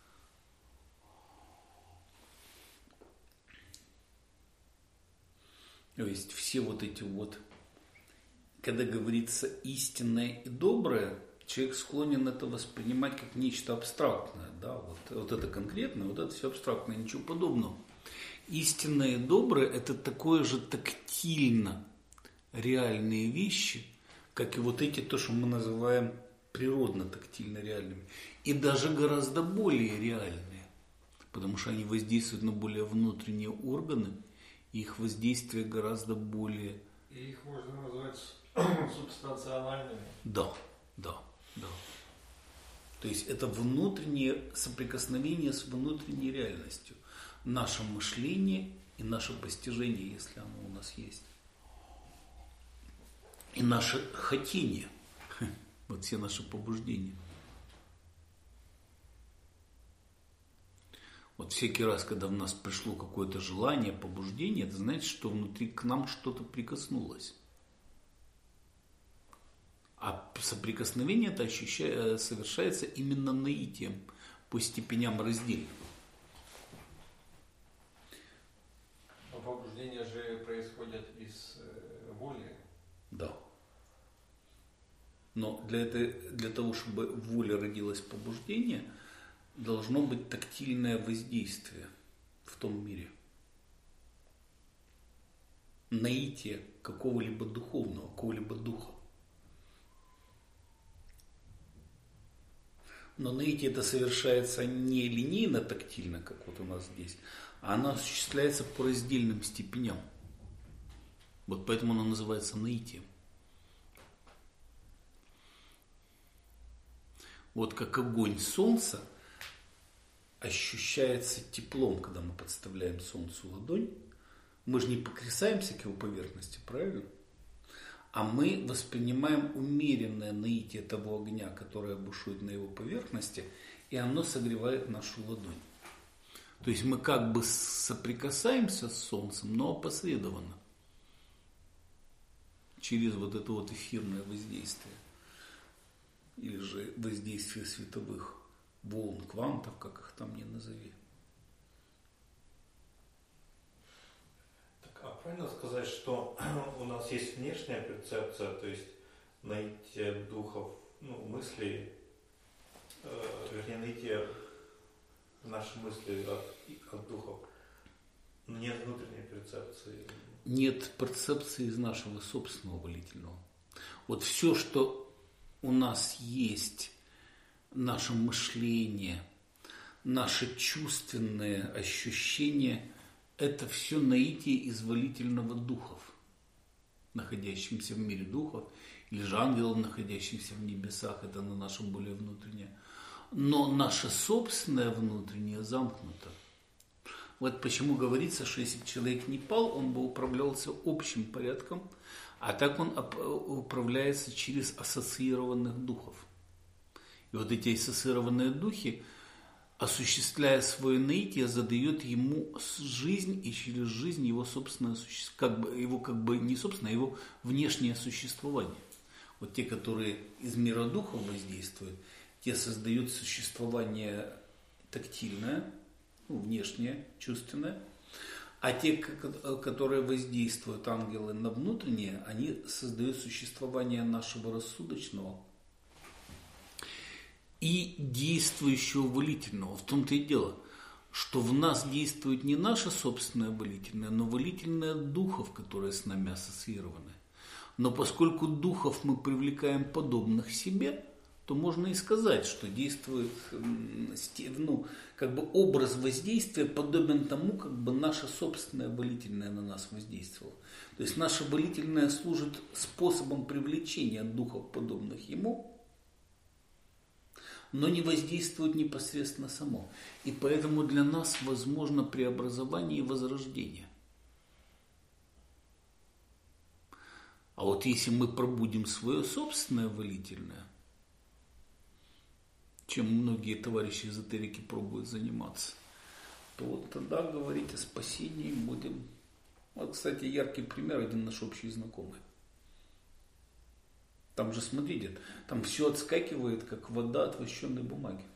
То есть все вот эти вот, когда говорится истинное и доброе, человек склонен это воспринимать как нечто абстрактное. Да? Вот, вот это конкретное, вот это все абстрактное, ничего подобного. Истинное и доброе – это такое же тактильно реальные вещи, как и вот эти, то, что мы называем природно-тактильно реальными. И даже гораздо более реальные, потому что они воздействуют на более внутренние органы, и их воздействие гораздо более… И их можно назвать субстанциональными. Да, да, да. То есть это внутреннее соприкосновение с внутренней реальностью. Наше мышление и наше постижение, если оно у нас есть. И наше хотение. Вот все наши побуждения. Вот всякий раз, когда в нас пришло какое-то желание, побуждение, это значит, что внутри к нам что-то прикоснулось. А соприкосновение это ощущает, совершается именно наитием по степеням раздельным. Побуждения же происходят из э, воли. Да. Но для, этой, для того, чтобы в воле родилось побуждение, должно быть тактильное воздействие в том мире. Наитие какого-либо духовного, какого-либо духа. Но наитие это совершается не линейно тактильно, как вот у нас здесь, а оно осуществляется по раздельным степеням. Вот поэтому оно называется наитием. Вот как огонь солнца ощущается теплом, когда мы подставляем солнцу ладонь. Мы же не прикасаемся к его поверхности, правильно? А мы воспринимаем умеренное наитие того огня, которое бушует на его поверхности, и оно согревает нашу ладонь. То есть мы как бы соприкасаемся с солнцем, но опосредованно. Через вот это вот эфирное воздействие. Или же воздействие световых волн, квантов, как их там ни назови. Так, а правильно сказать, что у нас есть внешняя перцепция, то есть наитие духов, ну, мыслей, э, вернее, наитие наши мысли от, от духов, но нет внутренней перцепции. Нет перцепции из нашего собственного волительного. Вот все, что у нас есть, наше мышление, наши чувственные ощущения, это все наитие из волительного духов, находящимся в мире духов, или же ангелов, находящихся в небесах, это на наше более внутреннее. Но наше собственное внутреннее замкнуто. Вот почему говорится, что если бы человек не пал, он бы управлялся общим порядком, а так он управляется через ассоциированных духов. И вот эти ассоциированные духи, осуществляя свое наитие, задает ему жизнь и через жизнь его собственное существование, как бы, его как бы не собственное, а его внешнее существование. Вот те, которые из мира духов воздействуют, те создают существование тактильное, ну, внешнее, чувственное, а те, которые воздействуют ангелы на внутреннее, они создают существование нашего рассудочного и действующего волительного. В том-то и дело, что в нас действует не наша собственная волительная, но волительная духов, которые с нами ассоциированы. Но поскольку духов мы привлекаем подобных себе, то можно и сказать, что действует, ну, как бы образ воздействия подобен тому, как бы наша собственная волительная на нас воздействовала. То есть наша волительная служит способом привлечения духов, подобных ему, но не воздействует непосредственно само. И поэтому для нас возможно преобразование и возрождение. А вот если мы пробудим свое собственное волительное, чем многие товарищи эзотерики пробуют заниматься, то вот тогда говорить о спасении будем. Вот, кстати, яркий пример, один наш общий знакомый. Там же, смотрите, там все отскакивает, как вода от вощенной бумаги.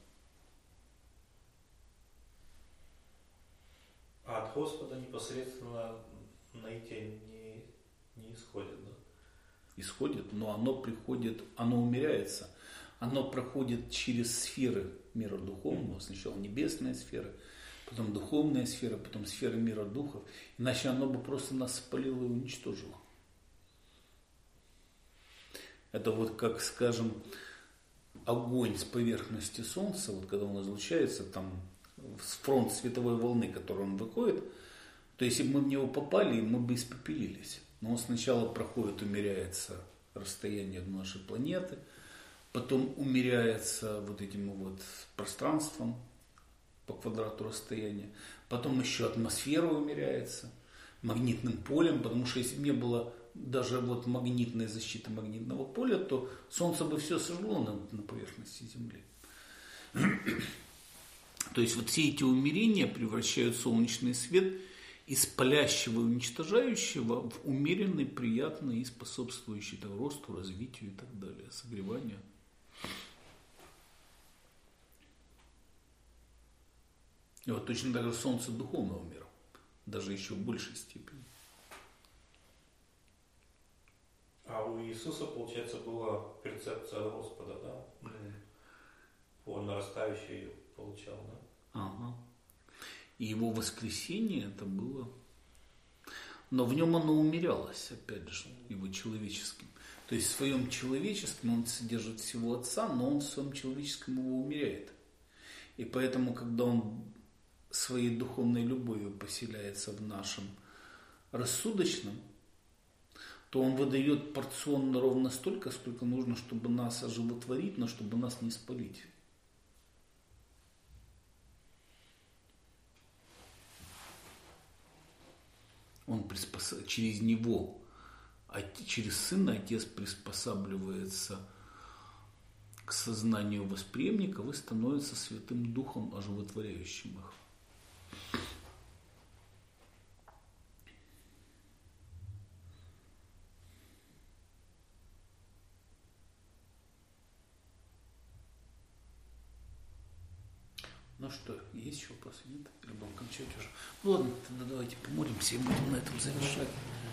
А от Господа непосредственно наитие не, не исходит, да? Исходит, но оно приходит, оно умеряется. Оно проходит через сферы мира духовного. Сначала небесная сфера, потом духовная сфера, потом сфера мира духов. Иначе оно бы просто нас спалило и уничтожило. Это вот как, скажем, огонь с поверхности Солнца, вот когда он излучается, там фронт световой волны, который он выходит, то если бы мы в него попали, мы бы испепелились. Но он сначала проходит, умеряется расстояние до нашей планеты, потом умеряется вот этим вот пространством по квадрату расстояния, потом еще атмосфера умеряется, магнитным полем, потому что если бы не было даже вот магнитной защиты магнитного поля, то Солнце бы все сожгло на, на поверхности Земли. То есть вот все эти умерения превращают солнечный свет из палящего и уничтожающего в умеренный, приятный и способствующий так, росту, развитию и так далее, согреванию. И вот точно так же Солнце духовного мира, даже еще в большей степени. А у Иисуса, получается, была перцепция от Господа, да? Он нарастающий ее получал, да? Ага. И его воскресение это было. Но в нем оно умерялось, опять же, его человеческим. То есть в своем человеческом он содержит всего Отца, но он в своем человеческом его умеряет. И поэтому, когда он своей духовной любовью поселяется в нашем рассудочном, то он выдает порционно ровно столько, сколько нужно, чтобы нас оживотворить, но чтобы нас не спалить. Он приспос... через него, а через Сына Отец приспосабливается к сознанию восприемников и становится Святым Духом, оживотворяющим их. Ну что, есть еще вопросы? Нет? Или будем кончать уже? Ну ладно, тогда давайте помолимся и будем на этом завершать.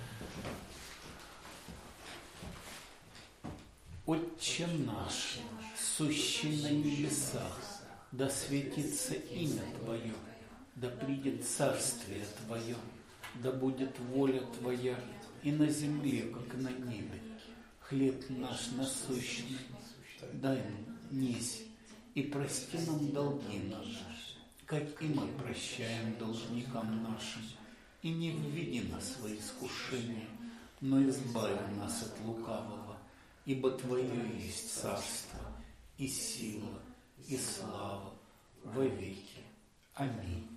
Отче наш, сущий на небесах, да светится имя Твое, да придет царствие Твое, да будет воля Твоя и на земле, как на небе. Хлеб наш насущный дай нам несть, и прости нам долги наши, как и мы прощаем должникам нашим. И не введи нас в свои искушения, но избави нас от лукавого, ибо Твое есть царство, и сила, и слава во веки. Аминь.